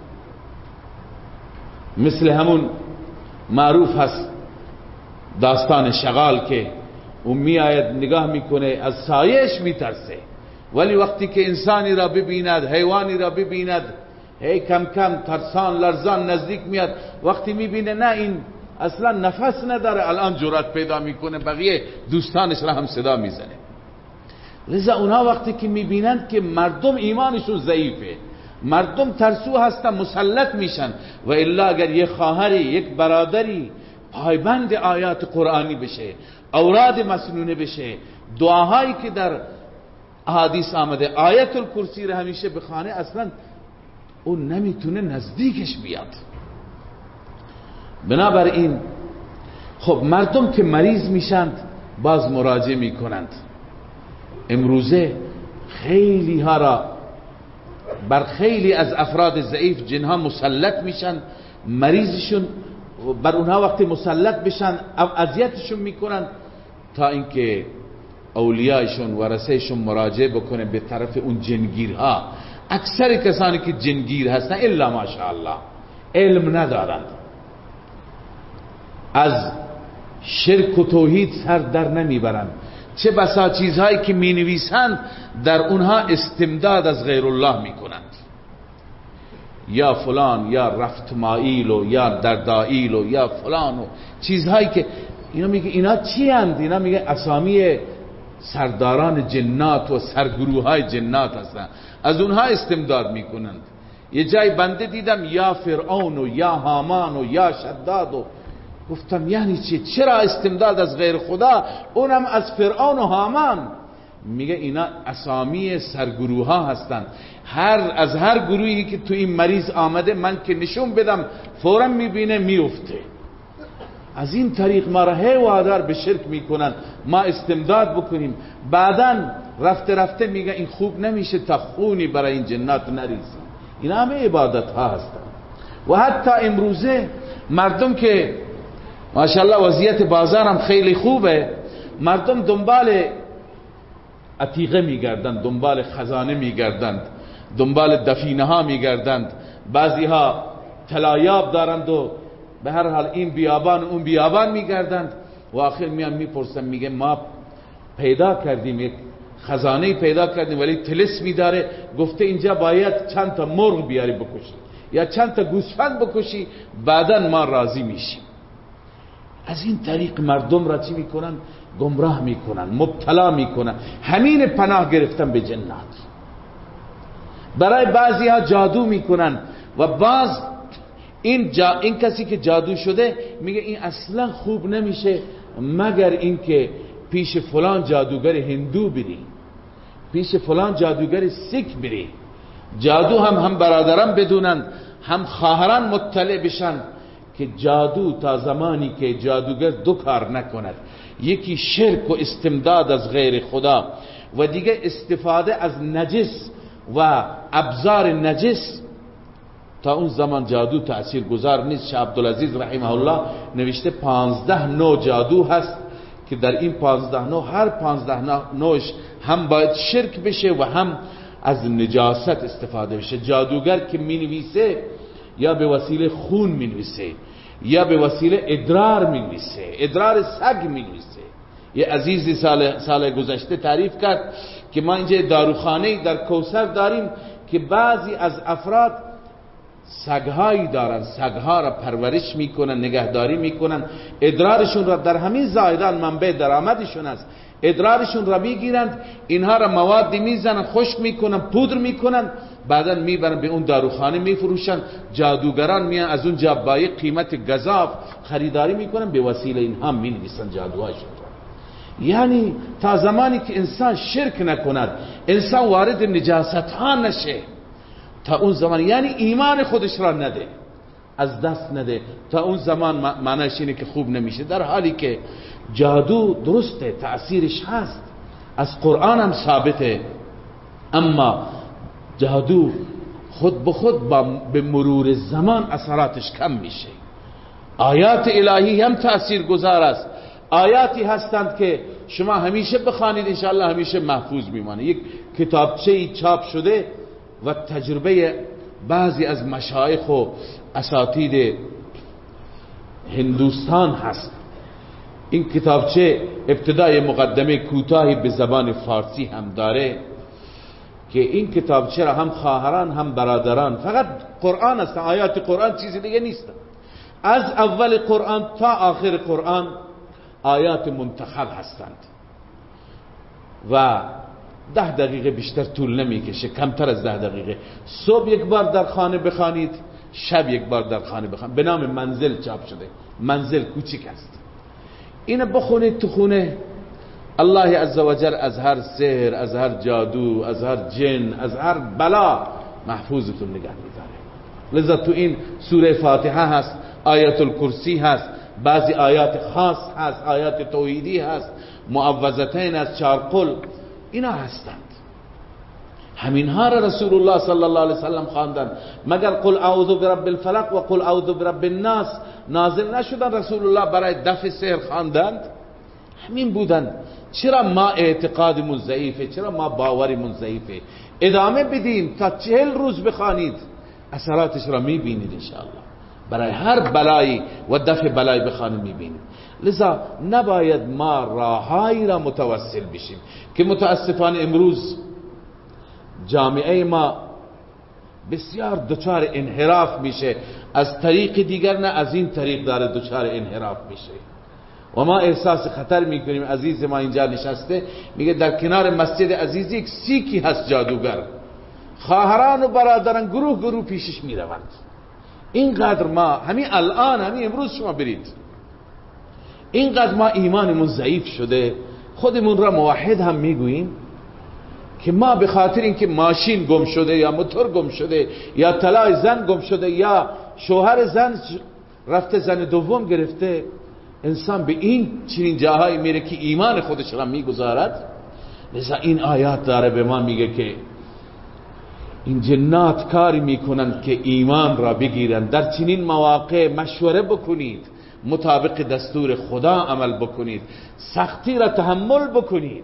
مثل همون معروف هست داستان شغال که اون میآید نگاه میکنه از سایش میترسه، ولی وقتی که انسانی را ببیند، حیوانی را ببیند، هی کم کم ترسان لرزان نزدیک میاد. وقتی میبینه نه این اصلا نفس نداره، الان جرأت پیدا میکنه بقیه دوستانش را هم صدا میزنه. لذا اونها وقتی که میبینند که مردم ایمانشون ضعیفه، مردم ترسو هستن، مسلط میشن. و الا اگر یک خواهری، یک برادری پایبند آیات قرآنی بشه، اوراد مسنونه بشه، دعاهایی که در احادیث آمده، آیت الکرسی را همیشه بخوانه، اصلا اون نمیتونه نزدیکش بیاد. بنابراین خب مردم که مریض میشند باز مراجعه میکنند. امروزه خیلی ها را بر خیلی از افراد ضعیف جنها مسلط میشن، مریضشون بر اونها وقتی مسلط بشن اذیتشون میکنن تا اینکه اولیایشون ورثهشون مراجعه بکنه به طرف اون جنگیرها. اکثر کسانی که جنگیر هستن الا ماشاءالله علم ندارند، از شرک و توحید سر در نمیبرند. چه بسا چیزهایی که می نویسند در اونها استمداد از غیر الله می کنند. یا فلان یا رفتمائیل و یا دردائیل و یا فلان و چیزهایی که اینا میگه اینا چی هستند؟ اینا میگه اسامی سرداران جنات و سرگروه های جنات هستند، از اونها استمداد میکنند. یه جای بنده دیدم یا فرعون و یا هامان و یا شداد و گفتم یعنی چی؟ چرا استمداد از غیر خدا، اونم از فرعون و هامان؟ میگه اینا اسامی سرگروه ها هستند، هر از هر گروهی که تو این مریض آمده من که نشون بدم فورا میبینه میفته. از این طریق ما را هی وادار به شرک میکنن ما استمداد بکنیم، بعدن رفته رفته میگه این خوب نمیشه تا خونی برای این جنات نریزیم. این همه عبادت ها هستن. و حتی امروزه مردم که ماشاءالله وضعیت بازار هم خیلی خوبه، مردم دنبال عتیقه میگردند، دنبال خزانه میگردند، دنبال دفینه ها میگردند، بعضی ها طلایاب دارند و به هر حال این بیابان اون بیابان میگردند و آخر میان میپرسن میگه ما پیدا کردیم یک خزانه پیدا کردیم ولی طلسمی داره، گفته اینجا باید چند تا مرغ بیاری بکشی یا چند تا گوسفند بکشی بعدن ما راضی میشیم. از این طریق مردم را چی میکنن؟ گمراه میکنن، مبتلا میکنن. همین پناه گرفتن به جنات. برای بعضی ها جادو میکنن و بعض این, جا این کسی که جادو شده میگه این اصلا خوب نمیشه مگر اینکه پیش فلان جادوگر هندو بری، پیش فلان جادوگر سیک بری. جادو هم هم برادران بدونند، هم خواهران مطلع بشن که جادو تا زمانی که جادوگر دو کار نکند، یکی شرک و استمداد از غیر خدا و دیگه استفاده از نجس و ابزار نجس، تا اون زمان جادو تأثیر گذار نیست. شاه عبدالعزیز رحمه الله نوشته پانزده نوع جادو هست که در این پانزده نوع هر پانزده نوعش هم باید شرک بشه و هم از نجاست استفاده بشه. جادوگر که می نویسه یا به وسیله خون می نویسه یا به وسیله ادرار می نویسه، ادرار سگ می نویسه. یه عزیزی سال, سال گذشته تعریف کرد که ما اینجا داروخانه در کوثر داریم که بعضی از افراد سگهایی دارن، سگها را پرورش میکنن، نگهداری میکنن، ادرارشون را در همین زایدان منبع درآمدشون است، ادرارشون را میگیرند، اینها را موادی میزنن، خشک میکنن، پودر میکنن، بعدا میبرن به اون داروخانه میفروشن. جادوگران میان از اون جا با یک قیمت گزاف خریداری میکنن، به وسیله اینها مینویسن جادوهاشون. یعنی تا زمانی که انسان شرک نکند، انسان وارد نجاست ها نشه، تا اون زمان یعنی ایمان خودش را نده، از دست نده، تا اون زمان معنیش اینه که خوب نمیشه. در حالی که جادو درسته، تأثیرش هست، از قرآن هم ثابته، اما جادو خود به خود با به مرور زمان اثراتش کم میشه. آیات الهی هم تأثیر گذار است، آیاتی هستند که شما همیشه بخوانید انشاءالله همیشه محفوظ میمانه. یک کتابچه چاپ شده و تجربه بعضی از مشایخ و اساتید هندوستان هست. این کتابچه ابتدای مقدمه کوتاهی به زبان فارسی هم داره که این کتابچه را هم خواهران هم برادران، فقط قرآن است، آیات قرآن چیزی دیگه نیست، از اول قرآن تا آخر قرآن آیات منتخب هستند و ده دقیقه بیشتر طول نمیکشه، کمتر از ده دقیقه. صبح یک بار در خانه بخوانید، شب یک بار در خانه بخوانید. به نام منزل چاپ شده، منزل کوچیک است. اینو بخونید تو خونه، الله عزوجل از هر سحر، از هر جادو، از هر جن، از هر بلا محفوظتون نگه میداره. لذا تو این سوره فاتحه هست، آیت الکرسی هست، بعضی آیات خاص هست، آیات توحیدی هست، معوذتین از چار قل، اینا هستند. همینها را رسول الله صلی الله علیه وسلم خواندن. مگر قل اعوذ برب الفلق و قل اعوذ برب الناس نازل نشدن رسول الله برای دفع سحر خواندند؟ همین بودند. چرا ما اعتقادمون ضعیفه؟ چرا ما باوریمون ضعیفه؟ ادامه بدیم تا چهل روز بخوانید، اثراتش را میبینید انشاءالله. برای هر بلایی و دفع بلایی بخوانید میبینید. لذا نباید ما راهایی را متوسل بشیم که متاسفانه امروز جامعه ما بسیار دچار انحراف میشه، از طریق دیگر نه از این طریق داره دچار انحراف میشه. و ما احساس خطر میکنیم. عزیز ما اینجا نشسته میگه در کنار مسجد عزیز یک سیکی هست جادوگر، خواهران و برادران گروه گروه پیشش میروند. اینقدر ما همین الان همین امروز شما برید، اینقدر ما ایمانمون ضعیف شده، خودمون را موحد هم میگوییم که ما به خاطر اینکه ماشین گم شده یا موتور گم شده یا طلای زن گم شده یا شوهر زن رفته زن دوم گرفته، انسان به این چنین جاهایی میره که ایمان خودش را میگذارد. لذا این آیات داره به ما میگه که این جنات کاری میکنند که ایمان را بگیرند. در چنین مواقع مشوره بکنید، مطابق دستور خدا عمل بکنید، سختی را تحمل بکنید.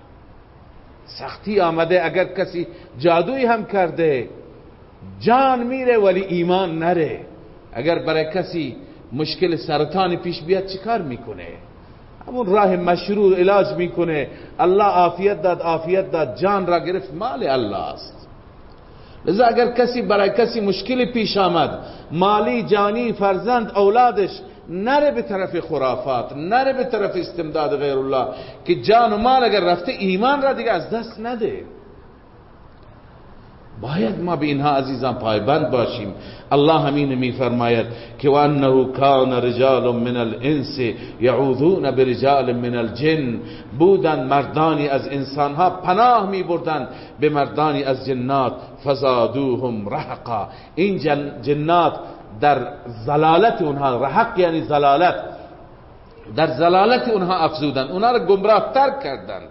سختی آمده، اگر کسی جادویی هم کرده جان میره ولی ایمان نره. اگر برای کسی مشکل سرطانی پیش بیاد چیکار میکنه؟ همون راه مشروع علاج میکنه. الله عافیت داد، عافیت داد، جان را گرفت، مال الله است. لذا اگر کسی برای کسی مشکل پیش آمد، مالی، جانی، فرزند، اولادش، نره به طرف خرافات، نره به طرف استمداد غیر الله که جان و مال اگر رفته ایمان را دیگه از دست نده. باید ما به اینها عزیزان پایبند باشیم. الله همین می فرماید که وانه کان رجال من الانس یعوذون برجال من الجن، بودن مردانی از انسانها پناه می بردن به مردانی از جنات، فزادوهم رهقا، این جن جنات در ضلالت اونها، رهق یعنی ضلالت، در ضلالت اونها افزودن، اونها را گمراه تر کردند.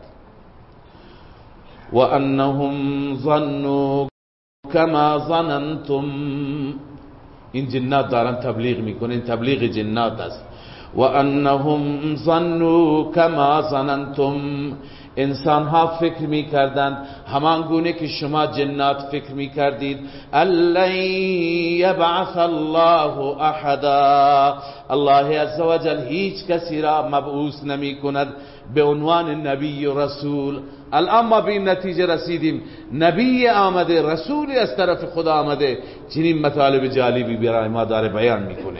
و انهم ظنوا کما ظننتم، این جنات دارن تبلیغ میکنن، این تبلیغ جنات است. و انهم ظنوا کما ظننتم، انسان ها فکر میکردند همان گونه که شما جنات فکر میکردید. الَّن یبعث الله احدا، الله عزوجل هیچ کسی را مبعوث نمی کند به عنوان نبی و رسول. الان ما به این نتیجه رسیدیم نبی آمده، رسولی از طرف خدا آمده، چنین مطالب جالبی برای ما داره بیان میکنه.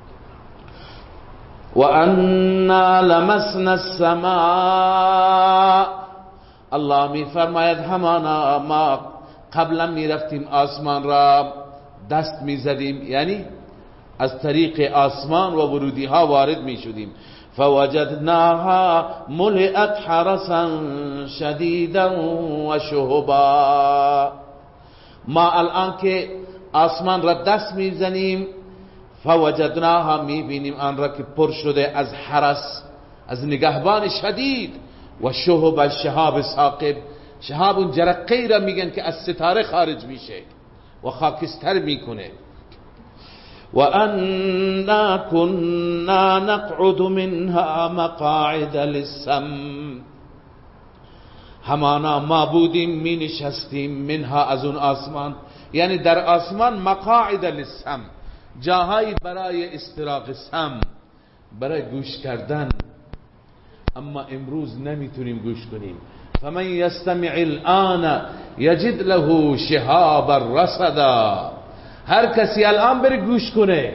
و انا لمسنا السماء، الله می فرماید همانا ما قبلا می رفتیم آسمان را دست می زدیم، یعنی از طریق آسمان و ورودی ها وارد می شدیم. فوجدناها ملئت حرسا شدیدا و شهبا، ما الان که آسمان را دست می زنیم فوجدناها می بینیم آن را که پر شده از حرس، از نگهبان شدید، و شهب، شهاب ثاقب، شهاب اون جرقه‌ای را میگن که از ستاره خارج میشه و خاکستر میکنه. و انا كنا نقعد منها مقاعد للسمع، همانا ما بودیم می نشستیم منها از اون آسمان، یعنی در آسمان مقاعد للسمع، جاهایی برای استراق سمع، برای گوش کردن. اما امروز نمیتونیم گوش کنیم. فمن یستمع الان یجد له شهابا رصدا، هر کسی الان بره گوش کنه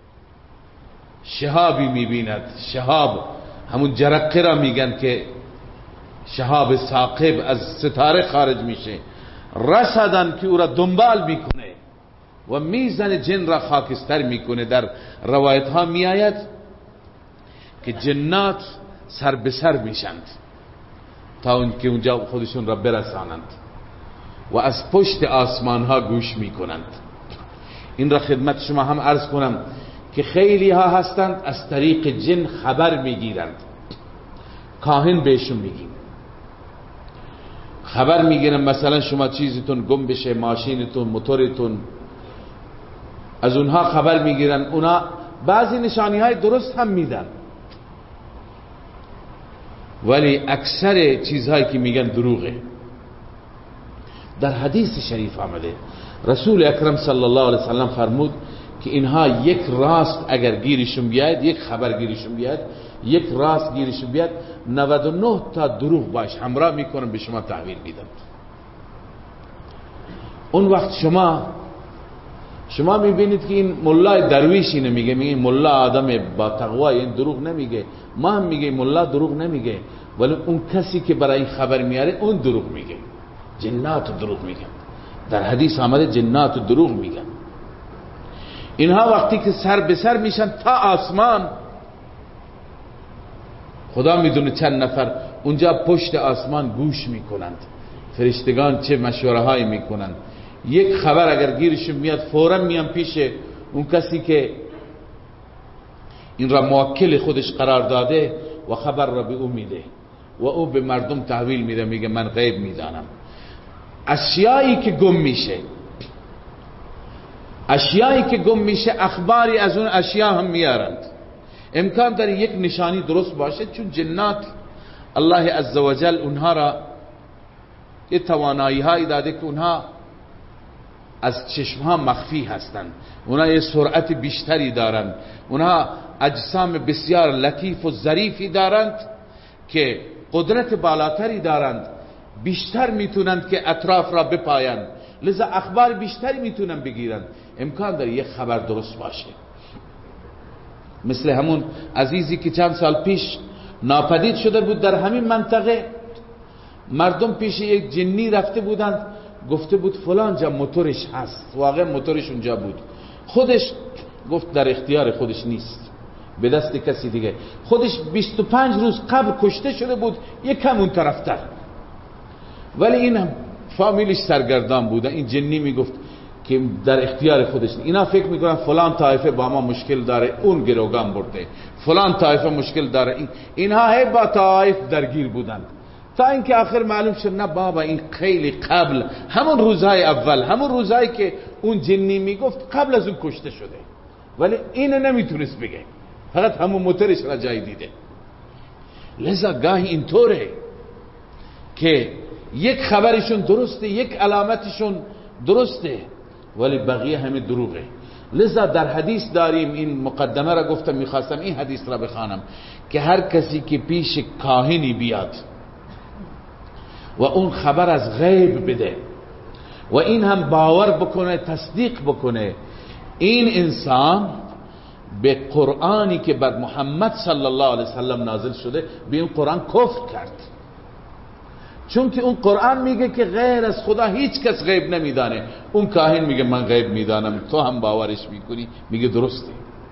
شهابی میبیند. شهاب همون جرقه را میگن که شهاب ثاقب از ستاره خارج میشه، رصدن که او را دنبال میکنه و میزن جن را خاکستر میکنه. در روایت ها میآید که جنات سر به سر میشند تا اون که اونجا خودشون را برسانند و از پشت آسمان ها گوش میکنند. این را خدمت شما هم عرض کنم که خیلی ها هستند از طریق جن خبر میگیرند، کاهن بهشون میگیم، خبر میگیرن مثلا شما چیزتون گم بشه، ماشینتون، موتورتون، از اونها خبر میگیرن. اونا بعضی نشانی های درست هم میدن ولی اکثر چیزهایی که میگن دروغه. در حدیث شریف آمده رسول اکرم صلی الله علیه وسلم فرمود که اینها یک راست اگر گیرشون بیاد، یک خبر گیرشون بیاد، یک راست گیرشون بیاد، نود و نه تا دروغ باش همراه میکنن به شما تحویل میدن. اون وقت شما شما میبینید که این ملا درویش اینو میگه، میگه ملا آدم با تقوا، این دروغ نمیگه. ما هم میگه ملا دروغ نمیگه، ولی اون کسی که برای این خبر میاره اون دروغ میگه. جنات دروغ میگن، در حدیث آمده جنات دروغ میگن. اینها وقتی که سر به سر میشن تا آسمان، خدا میدونه چند نفر اونجا پشت آسمان گوش میکنند، فرشتگان چه مشوره هایی میکنند. یک خبر اگر گیرشون میاد فوراً میان پیش اون کسی که این را موکل خودش قرار داده و خبر را به او میده و او به مردم تحویل میده، میگه من غیب میدانم. اشیایی که گم میشه، اشیایی که گم میشه اخباری از اون اشیا هم میارند. امکان داره یک نشانی درست باشه، چون جنات الله عزوجل اونها را یه توانایی هایی داده که اونها از چشم ها مخفی هستند، اونها یه سرعت بیشتری دارند، اونها اجسام بسیار لطیف و ظریفی دارند که قدرت بالاتری دارند، بیشتر میتونند که اطراف را بپایند، لذا اخبار بیشتری میتونن بگیرند. امکان داره یک خبر درست باشه. مثل همون عزیزی که چند سال پیش ناپدید شده بود در همین منطقه، مردم پیش یک جنی رفته بودند، گفته بود فلان جا موتورش هست، واقعا موتورش اونجا بود. خودش گفت در اختیار خودش نیست، به دست کسی دیگه. خودش بیست و پنج روز قبل کشته شده بود، یک کم اون طرفتر، ولی این هم فامیلش سرگردان بودن. این جنی میگفت که در اختیار خودش نیست. اینا فکر میکنن فلان طایفه با ما مشکل داره، اون گروگان برده، فلان طایفه مشکل داره. این اینها هی با طایف درگیر بودن، تا اینکه آخر معلوم شد نه بابا، این خیلی قبل، همون روزهای اول، همون روزهایی که اون جنی میگفت قبل از اون کشته شده، ولی اینو نمیتونست بگه، فقط همون موتورش را جای دیده. لذا گاهی اینطوره که یک خبرشون درسته، یک علامتشون درسته، ولی بقیه همه دروغه. لذا در حدیث داریم، این مقدمه را گفتم، میخواستم این حدیث را بخوانم که هر کسی که پیش کاهنی بیاد و اون خبر از غیب بده و این هم باور بکنه، تصدیق بکنه، این انسان به قرآنی که بر محمد صلی الله علیه وسلم نازل شده، به این قرآن کفر کرد. چون که اون قرآن میگه که غیر از خدا هیچ کس غیب نمیدانه. اون کاهن میگه من غیب میدانم، تو هم باورش میکنی، میگه درسته.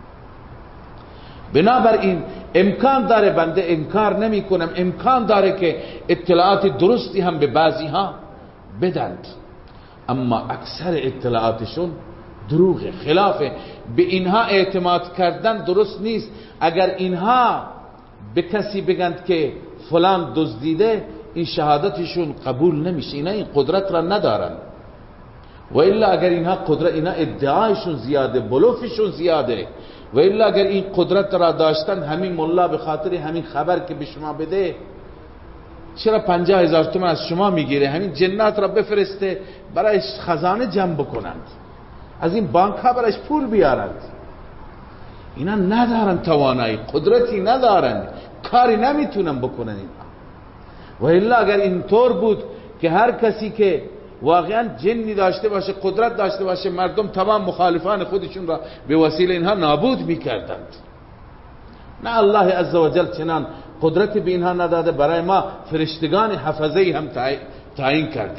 بنابراین امکان داره، بنده انکار نمی کنم، امکان داره که اطلاعات درستی هم به بعضی ها بدند، اما اکثر اطلاعاتشون دروغه، خلافه. به اینها اعتماد کردن درست نیست. اگر اینها به کسی بگند که فلان دزدیده، این شهادتشون قبول نمیشه، اینا این قدرت را ندارن. و الا اگر اینها قدرت، اینا ادعایشون زیاده، بلوفشون زیاده. و الا اگر این قدرت را داشتن، همین ملا به خاطر همین خبر که به شما بده، چرا پنجاه هزار تومان از شما میگیره؟ همین جنات را بفرسته برای خزانه جمع بکنند، از این بانک ها برایش پول بیارند. اینا ندارن توانایی، قدرتی ندارن، کاری نمیتونن بکنن اینا. و الا اگر اینطور بود که هر کسی که واقعا جنی داشته باشه، قدرت داشته باشه، مردم تمام مخالفان خودشون را به وسیله اینها نابود میکردند. نه، الله عزوجل چنان قدرت به اینها نداده، برای ما فرشتگان حفظه هم تعیین کرده.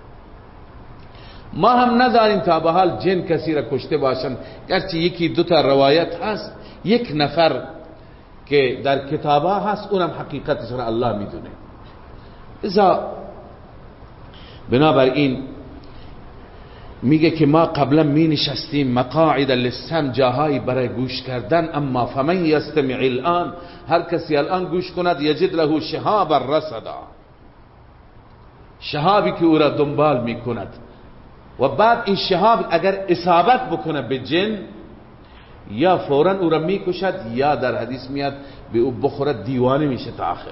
ما هم نداریم تا به حال جن کسی را کشته باشند، گرچه یکی دو تا روایت هست، یک نفر که در کتابا هست، اونم حقیقتش را الله میدونه. ازا بنابراین میگه که ما قبلا می نشستیم مقاعد للسمع، جاهایی برای گوش کردن، اما فمن یستمع الان، هر کسی الان گوش کند، یجد له شهابا رصدا، شهابی که او را دنبال میکند. و بعد این شهاب اگر اصابت بکنه به جن، یا فوراً او را میکشد، یا در حدیث میاد به او بخورد، دیوانه میشه تا آخر.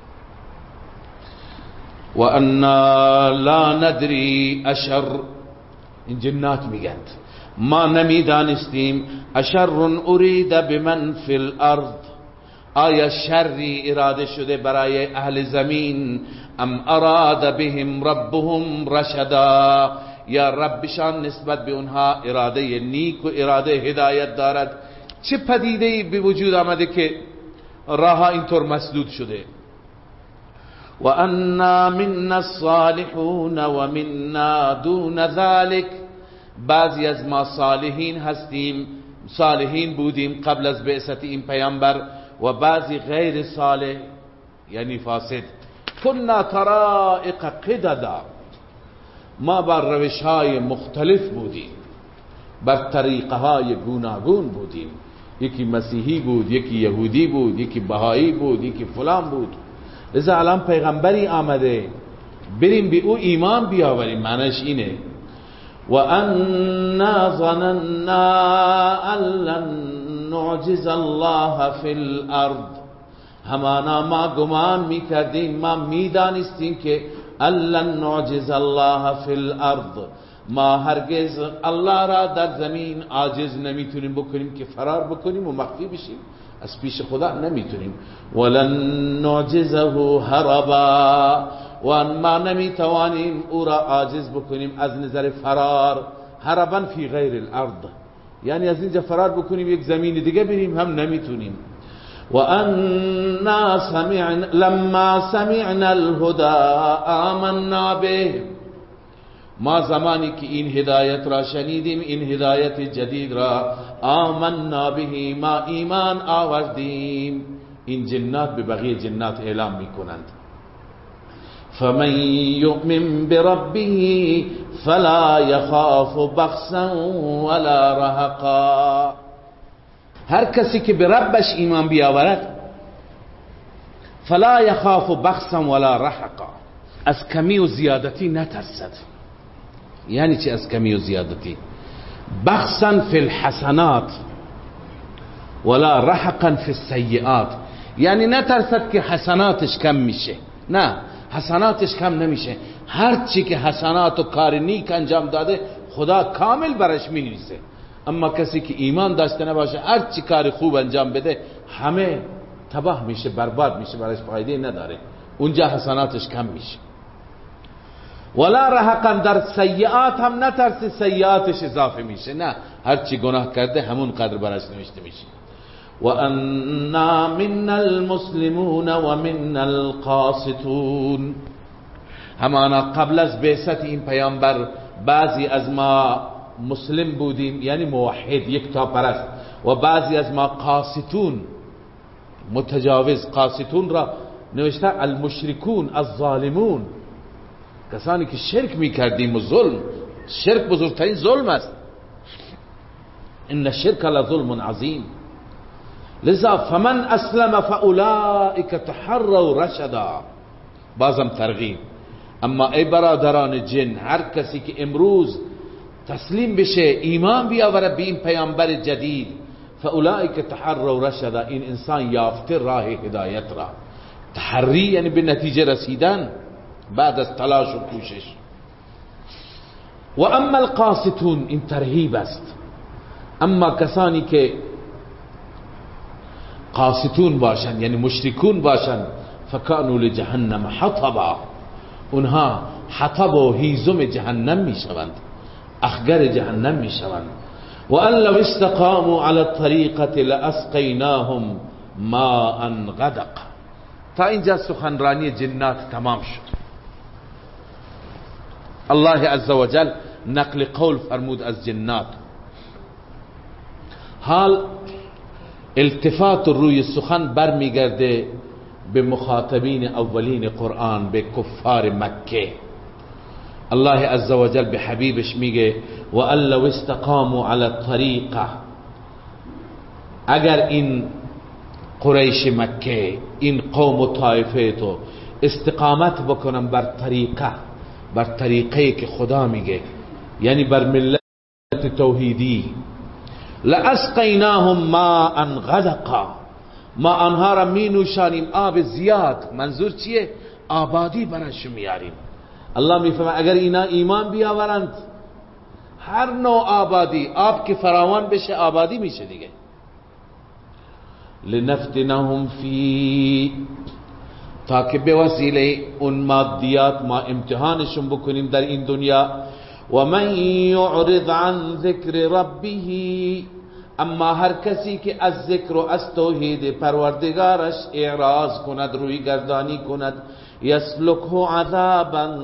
و انا لا ندری اشر، این جنات میگند ما نمیدانستیم، اشر ارید بمن فی الارض، آیا شری اراده شده برای اهل زمین، ام اراد بهم ربهم رشدا، یا ربشان نسبت به اونها اراده نیک و اراده هدایت دارد. چه پدیده‌ای به وجود آمده که راه اینطور مسدود شده؟ و انا منا الصالحون و منا دون ذلك، بعضی از ما صالحین هستیم، صالحین بودیم قبل از بعثت این پیامبر، و بعضی غیر صالح یعنی فاسد. کنا طرائق قددا، ما بر روش های مختلف بودیم، بر طریقه های گوناگون بودیم. یکی مسیحی بود، یکی یهودی بود، یکی بهایی بود، یکی فلان بود. لذا الان پیغمبری آمده بریم به او ایمان بیاوریم، معنیش اینه. و انا ظننا ان لن نعجز الله فی الارض، همانا ما گمان میکردیم، ما میدانستیم که لن نعجز الله فی الارض، ما هرگز الله را در زمین عاجز نمیتونیم بکنیم که فرار بکنیم و مخفی بشیم، از پیش خدا نمیتونیم. ولن نعجزه هربا، و ما نمیتوانیم او را عاجز بکنیم از نظر فرار. هربا فی غیر الارض، یعنی از اینجا فرار بکنیم یک زمین دیگه بریم هم نمیتونیم. و انا سمعنا لما سمعنا الهدى آمنا به، ما زمانی که این هدایت را شنیدیم، این هدایت جدید را، آمنا به، ما ایمان آوردیم. این جنات به بقیه جنات اعلام میکنند. فمن یؤمن بربه فلا یخاف بخسا ولا رهقا، هر کسی که به ربش ایمان بیاورد، فلا یخاف بخسا ولا رهقا، از کمی و زیادتی نترسد. یعنی چی از کمی و زیادتی؟ بخسا فی الحسنات ولا رهقا فی السیئات، یعنی نترسد که حسناتش کم میشه، نه، حسناتش کم نمیشه. هر چی که حسنات و کار نیک انجام داده خدا کامل برش مینویسه. اما کسی که ایمان داشته نباشه، هر چی کار خوب انجام بده همه تباه میشه، برباد میشه، برش فایده نداره، اونجا حسناتش کم میشه. ولا رهقا، در سیئات هم نترسه سیئاتش اضافه میشه، نه، هر چی گناه کرده همون قدر برش نوشته میشه. و انا منا المسلمون و منا القاسطون، همانا قبل از بعثت این پیامبر بعضی از ما مسلم بودیم، یعنی موحد، یک تا پرست، و بعضی از ما قاسطون، متجاوز. قاسطون را نوشته المشرکون، الظالمون، کسانی که شرک میکردیم و ظلم. شرک بزرگترین ظلم است. ان الشرک لظلم عظیم. لذا فمن اسلم فاولئک تحروا رشدا، بازم ترغیب. اما ای برادران جن، هر کسی که امروز تسلیم بشه، ایمان بیاورد به این پیامبر جدید، فاولئک تحروا رشدا، این انسان یافته راه هدایت را. تحری یعنی به نتیجه رسیدن بعد از تلاش و کوشش. و اما القاسطون، این ترهیب است. اما کسانی که قاسطون باشند، یعنی مشرکون باشند، فکانوا لجهنم حطبا، اونها حطب و هیزم جهنم میشوند، اخگر جهنم میشوند. و ان لو استقاموا علی الطریقة لاسقیناهم ماء غدق. تا اینجا سخنرانی جنات تمام شد. الله عزوجل نقل قول فرمود از جنات. حال التفات روی سخن برمیگرده به مخاطبین اولین قرآن، به کفار مکه. الله عزوجل به حبیبش میگه و ان لو استقاموا علی الطریقه، اگر این قریش مکه، این قوم و طایفه تو استقامت بکنن بر طریقه، بر طریقه که خدا میگه، یعنی بر ملت توحیدی، لاسقیناهم ماء غدقا، ما آنها را می نوشانیم آب زیاد. منظور چیه؟ آبادی برش میاریم. الله میفهمه اگر اینا ایمان بیاورند، هر نوع آبادی، آب که فراوان بشه آبادی میشه دیگه. لنفتنهم فی، تا که به وسیله اون مادیات ما امتحانشون بکنیم در این دنیا. و من یعرض عن ذکر ربه، اما هر کسی که از ذکر و از توحید پروردگارش اعراض کند، روی گردانی کند، یسلکه عذابا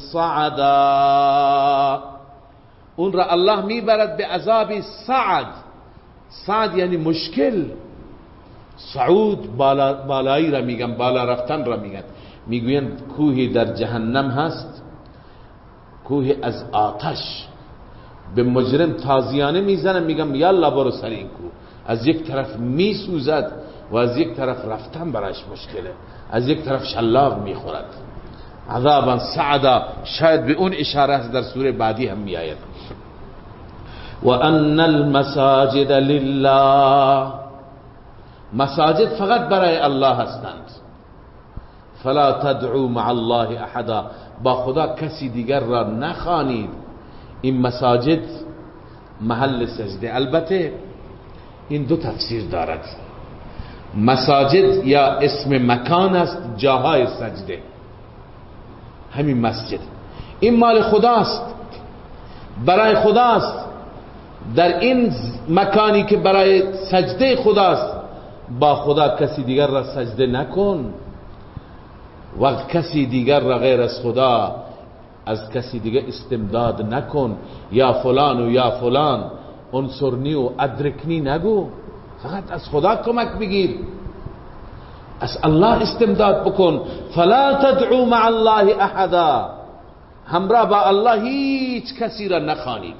صعدا، اون را الله میبرد به عذاب صعد. صعد یعنی مشکل. صعود بالا بالایی را میگن، بالا رفتن را میگن. میگوین کوهی در جهنم هست، کوه از آتش، به مجرم تازیانه میزنن، میگم یالا برو سر این کوه. از یک طرف میسوزد و از یک طرف رفتن برایش مشکله، از یک طرف شلاق میخورد. عذابا صعدا شاید به اون اشاره است، در سوره بعدی هم میآید. و ان المساجد لله، مساجد فقط برای الله هستند. فلا تدعو مع الله احدا، با خدا کسی دیگر را نخوانید. این مساجد محل سجده، البته این دو تفسیر دارد. مساجد یا اسم مکان است، جاهای سجده، همین مسجد این مال خداست، برای خداست. در این مکانی که برای سجده خداست، با خدا کسی دیگر را سجده نکن و کسی دیگر را غیر از خدا از کسی دیگر استمداد نکن. یا فلان و یا فلان انصرنی و ادرکنی نگو، فقط از خدا کمک بگیر، از الله استمداد بکن. فلا تدعو مع الله احدا، همراه با الله هیچ کسی را نخوانید.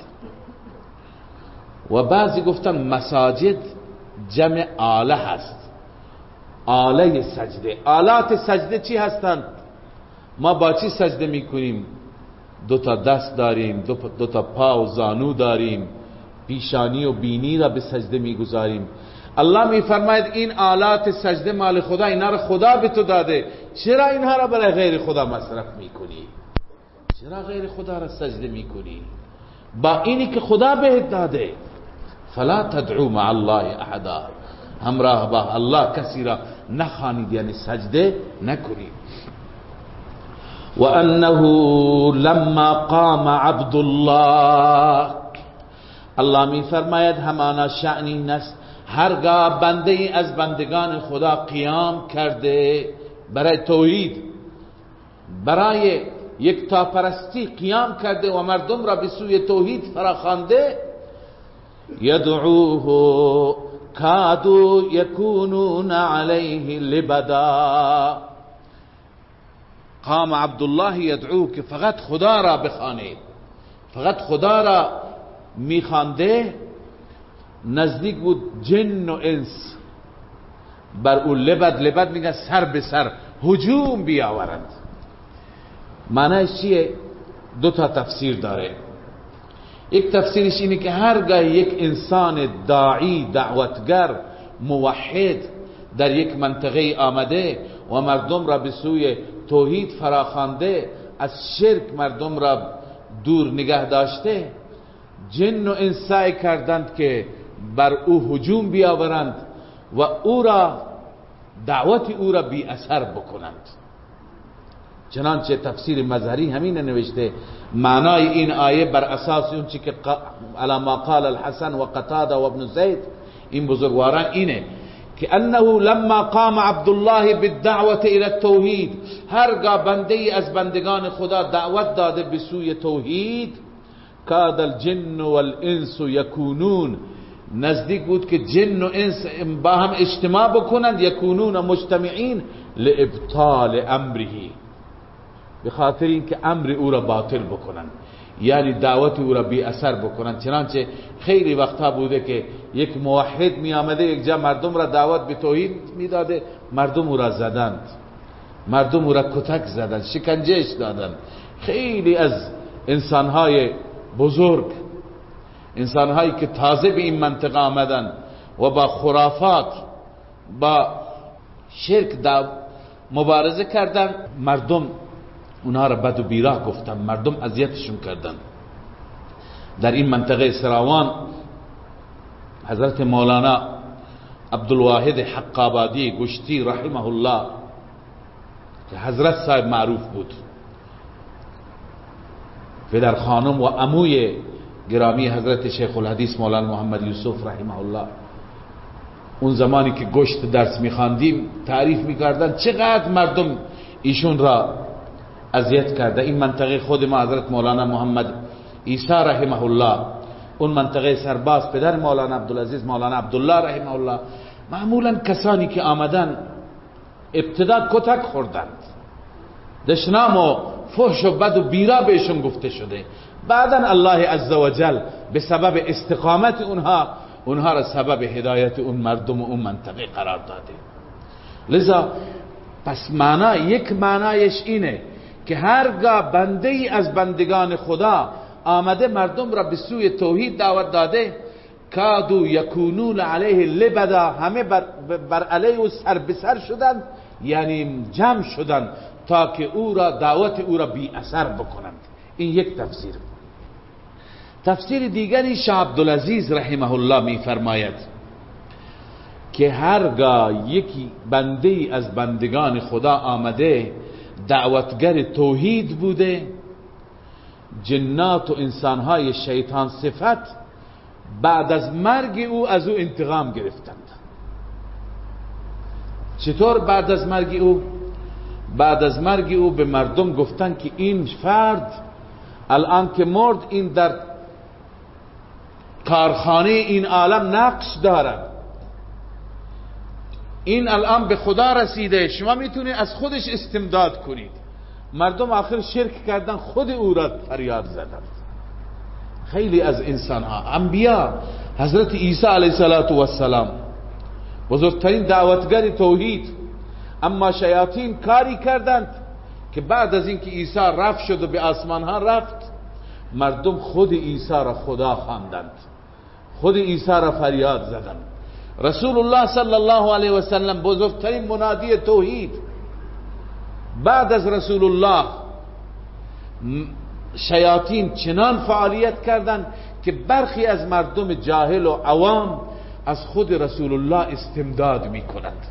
و بعضی گفتن مساجد جمع آله هست، آله سجده. آلات سجده چی هستند؟ ما با چی سجده میکنیم؟ دو تا دست داریم، دو, دو تا پا و زانو داریم، پیشانی و بینی را به سجده میگذاریم. الله میفرماید این آلات سجده مال خدا، اینا را خدا به تو داده، چرا اینها را برای غیر خدا مصرف میکنی؟ چرا غیر خدا را سجده میکنی با اینی که خدا بهت داده؟ فلا تدعو مع الله احدا، همراه با الله کسی را نخوانید، یعنی سجده نکنید. و انه لما قام عبد الله، الله می فرماید همانا شأنی نست هرگاه بنده ای از بندگان خدا قیام کرده برای توحید، برای یکتاپرستی قیام کرده و مردم را به سوی توحید فراخوانده، یدعوه کادوا یکونون علیه لبدا. قام عبدالله یدعوه، که فقط خدا را بخوانید، فقط خدا را میخوانده، نزدیک بود جن و انس بر او لبد، لبد میگن سر به سر هجوم بیاورند. معنیش چیه؟ دو تا تفسیر داره. یک تفسیرش اینه که هرگاه یک انسان داعی، دعوتگر، موحد در یک منطقه آمده و مردم را به سوی توحید فراخوانده، از شرک مردم را دور نگه داشته، جن و انس سعی کردند که بر او هجوم بیاورند و او را دعوت او را بی اثر بکنند. چنانچه تفسیر مظهری همین نوشته، معنای این آیه بر اساس اون چی که علی ما قال الحسن و قتاده و ابن زید، این بزرگواران، اینه که انه لما قام عبدالله بالدعوت الى التوحید، هرگاه بنده ای از بندگان خدا دعوت داده به سوی توحید، کاد الجن والانس یکونون، نزدیک بود که جن و انس با هم اجتماع بکنند، یکونون مجتمعین لابطال امره، به خاطر اینکه امر او را باطل بکنند، یعنی دعوت او را بی اثر بکنند. چنانچه خیلی وقتا بوده که یک موحد می آمده یک جا مردم را دعوت به توحید می داده، مردم او را زدند، مردم او را کتک زدند، شکنجهش دادند. خیلی از انسانهای بزرگ، انسانهایی که تازه به این منطقه آمدن و با خرافات، با شرک مبارزه کردن، مردم اونها را بد و بیراه گفتن، مردم اذیتشون کردن. در این منطقه سراوان حضرت مولانا عبدالواحد حقابادی گشتی رحمه الله، که حضرت صاحب معروف بود، پدر خانم و عموی گرامی حضرت شیخ الحدیث مولانا محمد یوسف رحمه الله، اون زمانی که گشت درس میخواندیم تعریف میکردن چقدر مردم ایشون را اذیت کرده. این منطقه خود ما حضرت مولانا محمد عیسی رحمه الله، اون منطقه سرباز پدر مولانا عبدالعزیز مولانا عبدالله رحمه الله، معمولا کسانی که آمدن ابتدا کتک خوردند، دشنام و فحش و بد و بیرا بهشون گفته شده، بعدا الله عزوجل به سبب استقامت اونها اونها را سبب هدایت اون مردم و اون منطقه قرار داده. لذا پس معنا یک معنایش اینه که هرگاه بنده ای از بندگان خدا آمده مردم را به سوی توحید دعوت داده، کادو یکونون علیه لبدا، همه بر, بر علیه و سر به سر شدند، یعنی جمع شدند تا که او را دعوت او را بی اثر بکنند. این یک تفسیر. تفسیر دیگری شاه عبدالعزیز رحمه الله می فرماید که هرگاه یکی بنده ای از بندگان خدا آمده دعوتگر توحید بوده، جنات و انسانهای شیطان صفت بعد از مرگ او از او انتقام گرفتند. چطور بعد از مرگ او؟ بعد از مرگ او به مردم گفتند که این فرد الان که مرد این در کارخانه این عالم نقش دارد، این الان به خدا رسیده، شما میتونید از خودش استمداد کنید. مردم آخر شرک کردن، خود او را فریاد زدند. خیلی از انسان ها، انبیا، حضرت عیسی علیه السلام بزرگترین دعوتگر توحید، اما شیاطین کاری کردند که بعد از اینکه عیسی رفت شد و به آسمان ها رفت، مردم خود عیسی را خدا خواندند، خود عیسی را فریاد زدند. رسول الله صلی الله علیه و سلم بزرگترین منادی توحید، بعد از رسول الله شیاطین چنان فعالیت کردند که برخی از مردم جاهل و عوام از خود رسول الله استمداد میکنند.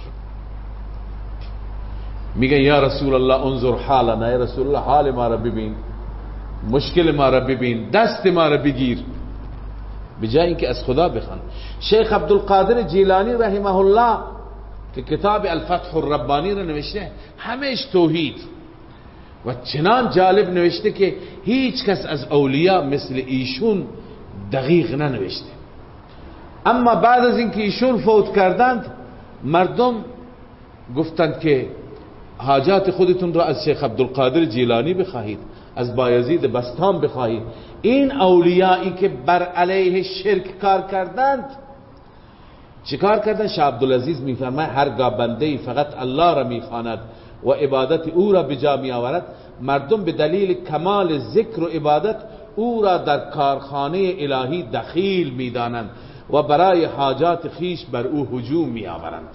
میگن یا رسول الله انظر حالنا، یا رسول الله حال ما را ببین، مشکل ما را ببین، دست ما را بگیر، بجای اینکه از خدا بخوان. شیخ عبدالقادر جیلانی رحمه الله که کتاب الفتح الربانی را نوشته، همهش توحید و چنان جالب نوشته که هیچ کس از اولیاء مثل ایشون دقیق ننوشته. اما بعد از اینکه ایشون فوت کردند، مردم گفتند که حاجات خودتون را از شیخ عبدالقادر جیلانی بخواهید، از بایزید بستام بخواهید. این اولیایی که بر علیه شرک کار کردند چه کار کردند؟ شاه عبدالعزیز میفرماید هرگاه بنده فقط الله را میخواند و عبادت او را به جا میآورد، مردم به دلیل کمال ذکر و عبادت او را در کارخانه الهی دخیل میدانند و برای حاجات خیش بر او هجوم میآورند.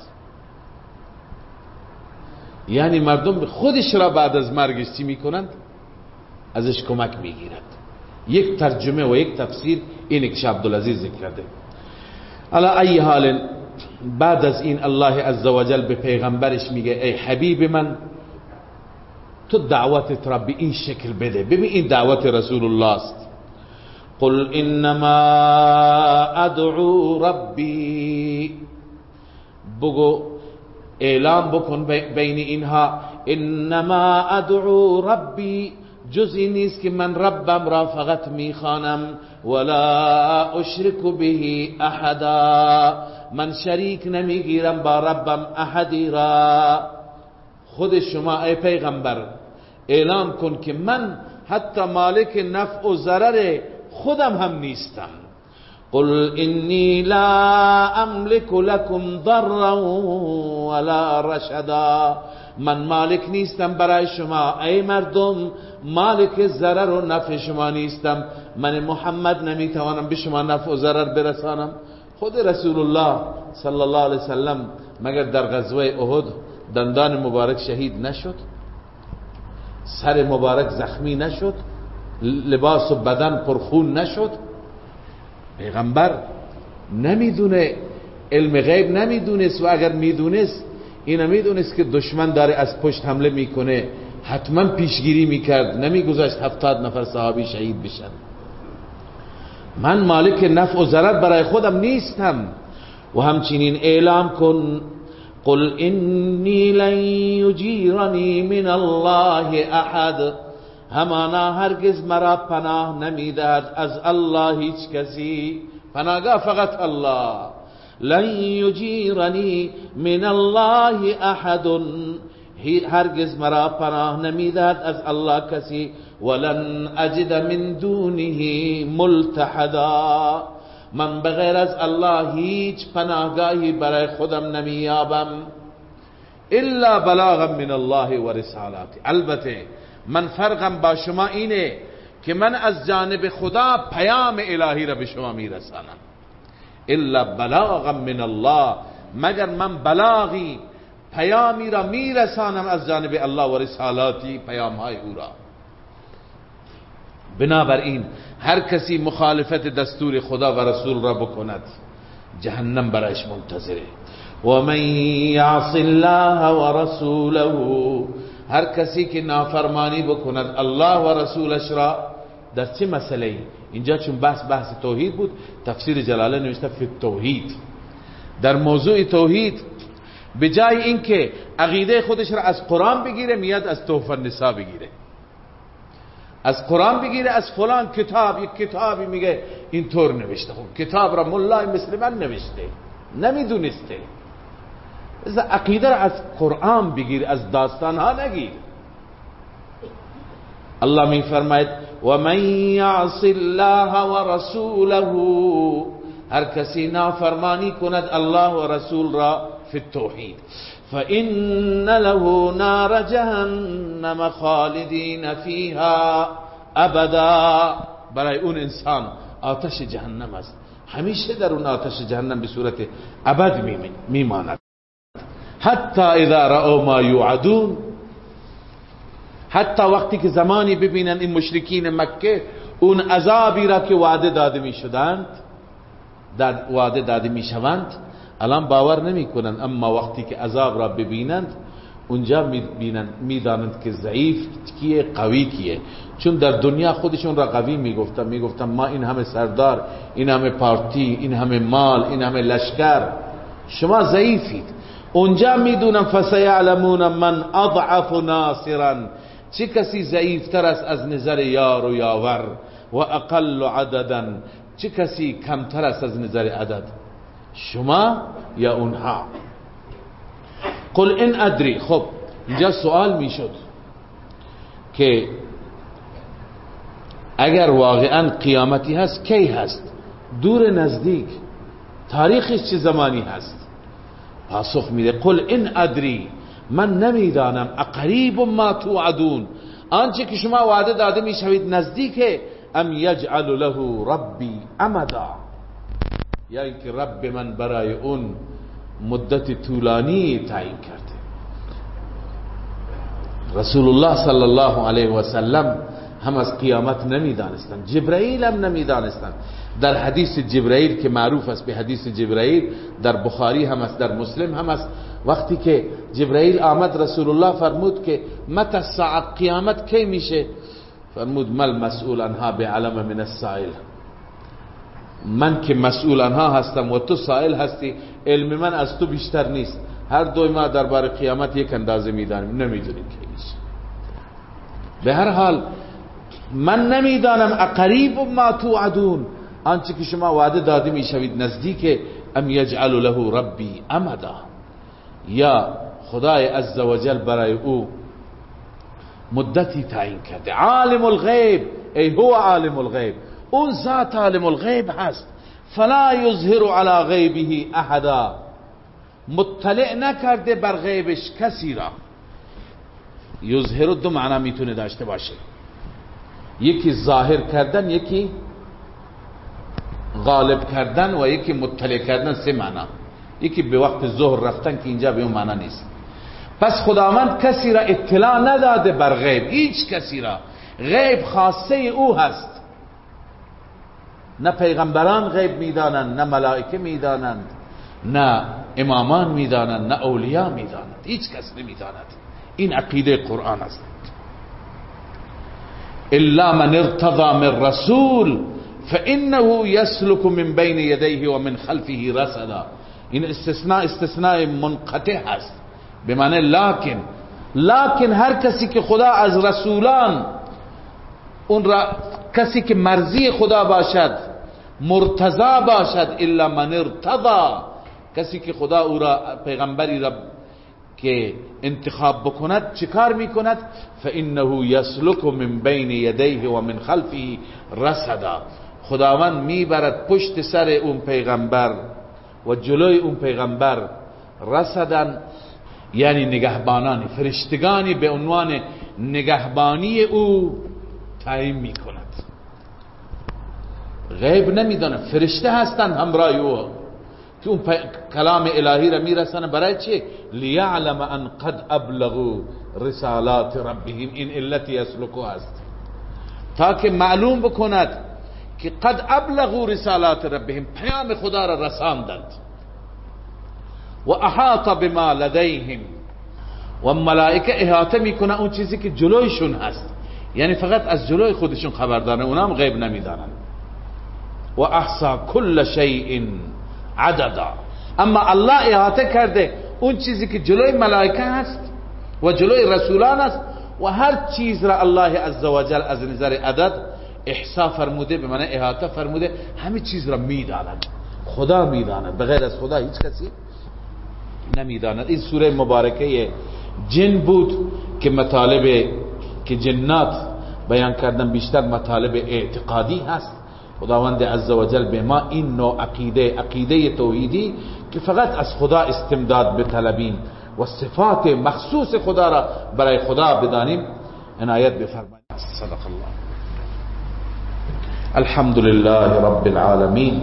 یعنی مردم خودش را بعد از مرگش چی میکنند؟ ازش کمک میگیرند. یک ترجمه و یک تفسیر اینه که شاه عبدالعزیز ذکر کرده. علی ای حال، بعد از این الله عزوجل به پیغمبرش میگه ای حبیب من، تو دعوتت را به این شکل بده. ببین این دعوت رسول الله است. قل انما ادعو ربی، بگو اعلام بکن بین اینها، انما ادعو ربی، جزی نیست که من ربم را فقط میخوانم، ولا اشرک به احدا، من شریک نمیگیرم با ربم احدی را. خود شما ای پیغمبر اعلام کن که من حتی مالک نفع و ضرر خودم هم نیستم. قل انی لا املک لکم ضرا ولا رشدا، من مالک نیستم برای شما ای مردم، مالک ضرر و نفع شما نیستم. من محمد نمیتوانم به شما نفع و ضرر برسانم. خود رسول الله صلی الله علیه وسلم مگر در غزوه احد دندان مبارک شهید نشد؟ سر مبارک زخمی نشد؟ لباس و بدن پرخون نشد؟ پیغمبر نمیدونه، علم غیب نمیدونست، و اگر میدونست اینا میدونست که دشمن داره از پشت حمله میکنه حتما پیشگیری میکرد، نمیگذاشت هفتاد نفر صحابی شهید بشن. من مالک نفع و ضرر برای خودم نیستم. و همچنین اعلام کن قل انی لن یجیرنی من الله احد، همانا هرگز مرا پناه نمیدهد از الله هیچ کسی، پناهگاه فقط الله. لن یجیرنی من الله احد، هرگز مرا پناه نمیدهد از الله کسی. ولن اجد من دونه ملتحدا، من بغیر از الله هیچ پناهگاهی برای خودم نمیابم. الا بلاغا من الله و رسالاته، البته من فرقم با شما اینه که من از جانب خدا پیام الهی را به شما میرسانم. الا بلاغا من الله، مگر من بلاغی پیامی را میرسانم از جانب الله و رسالاتی، پیام های او را. بنابراین هر کسی مخالفت دستور خدا و رسول را بکند جهنم برایش منتظره. و من یعص الله و رسوله، هر کسی که نافرمانی بکند الله و رسولش را. در چه مسئله؟ اینجا چون بحث بحث توحید بود، تفسیر جلاله نوشته فی التوحید، در موضوع توحید به جای اینکه عقیده خودش را از قرآن بگیره میاد از تحفه النساء بگیره، از قرآن بگیره، از فلان کتاب، یک کتابی میگه اینطور نوشته. خب کتاب را مولای مثل من نوشته، نمیدونسته. از عقیده را از قرآن بگیر، از داستان ها نگیر. الله می فرماید و من یعص الله و رسوله، هر کسی نافرمانی کند الله و رسول را فی التوحید، فإن له نار جهنم خالدین فیها ابدا، برای اون انسان آتش جهنم است، همیشه در اون آتش جهنم به صورت ابد میماند. حتی اذا رأوا ما یوعدون، حتی وقتی که زمانی ببینن این مشرکین مکه اون عذابی را که وعده داده می شدند، وعده داده می شوند، الان باور نمی کنند، اما وقتی که عذاب را ببینند اونجا می دانند که ضعیف کیه قوی کیه. چون در دنیا خودشون را قوی می گفتن، می گفتن ما این همه سردار، این همه پارتی، این همه مال، این همه لشکر، شما ضعیفید. اونجا می دونن فسیعلمون من اضعف ناصرا، چه کسی ضعیفتر است از نظر یار و یاور، و اقل عددا، چه کسی کمتر است از نظر عدد، شما یا اونها. قل ان ادری، خب اینجا سوال میشد که اگر واقعا قیامتی هست کی هست؟ دور نزدیک؟ تاریخش چه زمانی هست؟ پاسخ میده قل ان ادری، من نمیدانم، اقریب ما توعدون، آنچه که شما وعده داده میشوید نزدیکه، ام یجعل له ربی امدا، یا اینکه رب من برای اون مدت طولانی تعیین کرده. رسول الله صلی الله علیه و سلم هم از قیامت نمیدانستند، جبرائیل هم نمیدانستند. در حدیث جبرائیل که معروف است به حدیث جبرائیل، در بخاری هم است، در مسلم هم است، وقتی که جبرائیل آمد رسول الله فرمود که متى الساعه، قیامت کی میشه؟ فرمود مل مسئول عنها بعلم من السائل، من که مسئول عنها هستم و تو سائل هستی، علم من از تو بیشتر نیست، هر دوی ما درباره قیامت یک اندازه میدانیم، نمیدونیم کی میشه. به هر حال من نمیدانم اقریب ما توعدون، آنچه که شما وعده داده میشوید نزدیک، ام یجعل له ربی امدا، یا خدای عزوجل برای او مدتی تعیین کرده. عالم الغیب، ای هو عالم الغیب، اون ذات عالم الغیب هست. فلا یظهر علی غیبه احدا، مطلع نکرده بر غیبش کسی را. یظهر دو معنی میتونه داشته باشه، یکی ظاهر کردن، یکی غالب کردن و یکی مطلع کردن، سه معنی. یکی به وقت ظهر رفتن که اینجا به اون معنی نیست. پس خداوند کسی را اطلاع نداده بر غیب، هیچ کسی را. غیب خاصه او هست، نه پیغمبران غیب میدانند، نه ملائکه میدانند، نه امامان میدانند، نه اولیاء میدانند، هیچ کس نمیداند. این عقیده قرآن است. الا من ارتضى من رسول فانه يسلك من بین یدیه و من خلفه رصدا. این استثناء استثناء منقطع است به معنی لکن. لکن هر کسی که خدا از رسولان اون را کسی که مرضی خدا باشد مرتضی باشد، الا من ارتضى، کسی که خدا او را پیغمبری را که انتخاب بکند چیکار میکند؟ فانه یسلک من بین یدیه و من خلفه رصدا. خداوند میبرد پشت سر اون پیغمبر و جلوی اون پیغمبر رصدن، یعنی نگهبانانی، فرشتگانی به عنوان نگهبانی او تعیین میکند. غیب نمیدانه، فرشته هستند همراه او که اون کلام الهی را میرسن. برای چه؟ لیعلم ان قد ابلغوا رسالات ربهم، این علتی یسلکو هست تا که معلوم بکند که قد ابلغوا رسالات ربهم، پیام خدا را رساندند. و احاط بما لدیهم، و ملائکه احاطه میکنه اون چیزی که جلویشون هست، یعنی فقط از جلوی خودشون خبر دارن، اونام غیب نمیدانن. و احصا کل شیء عددا، اما الله احاطه کرده اون چیزی که جلوی ملائکه هست و جلوی رسولان است و هر چیز را الله عزوجل از نظر عدد احصا فرموده، به معنی احاطه فرموده، همه چیز را میداند. خدا میداند، بغیر از خدا هیچ کسی نمیداند. این سوره مبارکه جن بود که مطالب که جنات بیان کردن بیشتر مطالب اعتقادی هست. خداوند عزوجل به ما این نوع عقیده، عقیده توحیدی که فقط از خدا استمداد بطلبیم و صفات مخصوص خدا را برای خدا بدانیم، عنایت بفرمایید. صدق الله. الحمد لله رب العالمين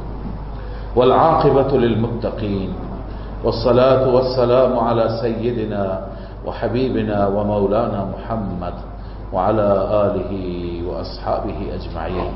والعاقبة للمتقين والصلاة والسلام على سيدنا وحبيبنا ومولانا محمد وعلى آله وأصحابه أجمعين.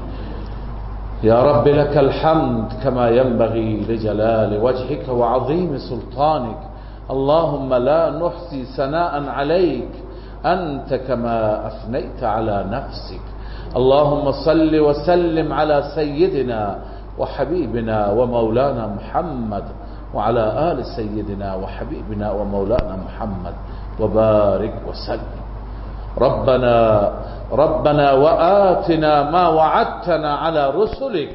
يا رب لك الحمد كما ينبغي لجلال وجهك وعظيم سلطانك. اللهم لا نحصي ثناء عليك أنت كما أثنيت على نفسك. اللهم صل وسلم على سيدنا وحبيبنا ومولانا محمد وعلى آل سيدنا وحبيبنا ومولانا محمد وبارك وسلم. ربنا ربنا وآتنا ما وعدتنا على رسلك.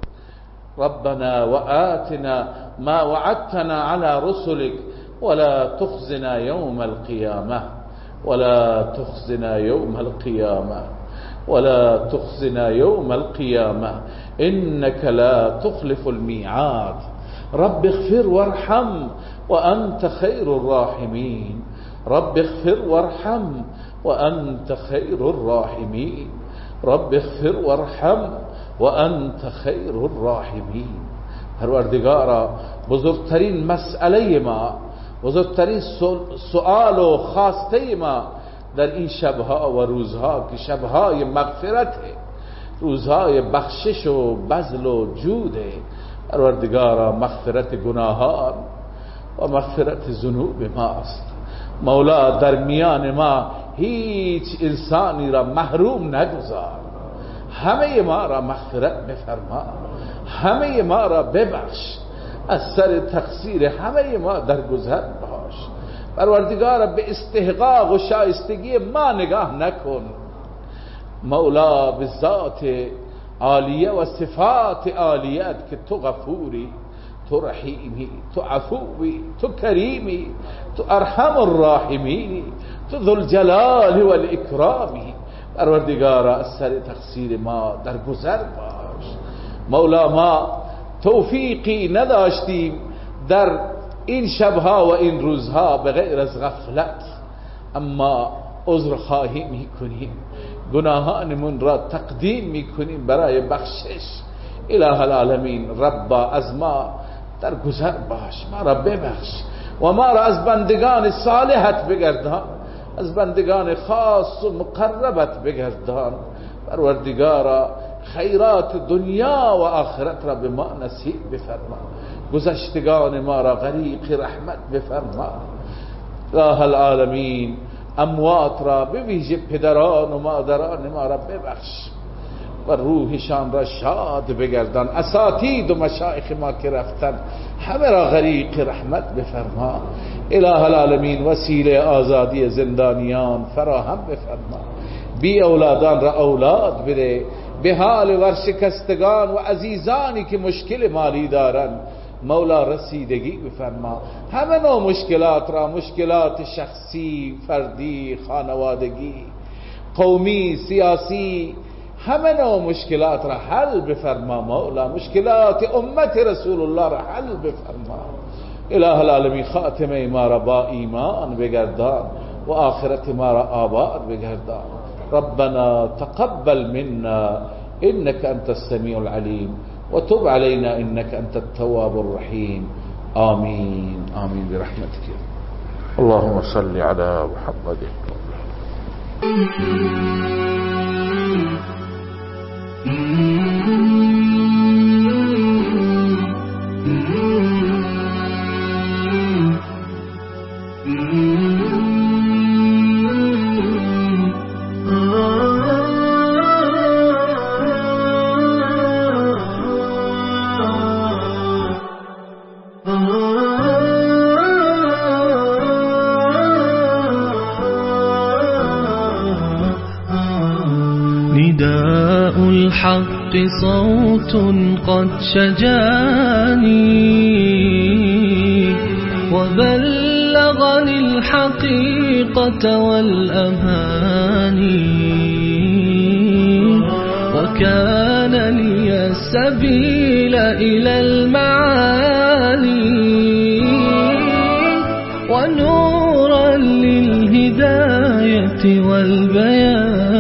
ربنا وآتنا ما وعدتنا على رسلك ولا تخزنا يوم القيامة ولا تخزنا يوم القيامة ولا تخزنا يوم القيامة إنك لا تخلف الميعاد. رب اغفر وارحم وأنت خير الراحمين. رب اغفر وارحم وأنت خير الراحمين. رب اغفر وارحم وأنت خير الراحمين. پروردگارا، بزرگترین مسئله ما، بزرگترین سؤال و خواسته ما در این شبها و روزها که شبهای مغفرت، روزهای بخشش و بذل و جوده، پروردگارا مغفرت گناهان و مغفرت ذنوب ماست. مولا، در میان ما هیچ انسانی را محروم نگذار. همه ما را مغفرت بفرما، همه ما را ببخش، از سر تقصیر همه ما درگذر باش. پروردگار، به استحقاق و شایستگی ما نگاه نکن. مولا، به ذات عالیه و صفات عالیت که تو غفوری، تو رحیمی، تو عفوی، تو کریمی، تو ارحم الراحمینی، تو ذو الجلال والاکرامی. پروردگارا، از سر تقصیر ما درگذر باش. مولا، ما توفیقی نداشتیم در این شبها و این روزها به غیر از غفلت، اما عذر خواهی میکنیم، گناهانمون را تقدیم میکنیم برای بخشش. اله العالمین، ربا، از ما درگذر باش، ما را ببخش و ما را از بندگان صالحت بگردان، از بندگان خاص و مقربت بگردان. پروردگارا، خیرات دنیا و آخرت را به ما نصیب بفرما، گذشتگان ما را غریق رحمت بفرما. اله العالمین، اموات را به ویژه پدران و مادران ما را ببخش و روحشان را شاد بگردان. اساتید و مشایخ ما که رفتن همه را غریق رحمت بفرما. اله العالمین وسیله آزادی زندانیان فراهم بفرما. بی اولادان را اولاد بده. به حال ورشکستگان و عزیزانی که مشکل مالی دارند مولا رسیدگی بفرما. همه نوع مشکلات را، مشکلات شخصی، فردی، خانوادگی، قومی، سیاسی، همه نوع مشکلات را حل بفرما مولا. مشکلات امت رسول الله را حل بفرما. اله العالمین خاتمه ما را با ایمان بگردان و آخرت ما را آباد بگردان. ربنا تقبل منا انك انت السميع العليم وتب علينا انك انت التواب الرحيم. آمين آمين برحمتك. اللهم صل على محمد. نداء الحق صوت قد شجاني وبلغني الحقيقة والأماني وكان لي السبيل إلى المعاني ونورا للهداية والبيان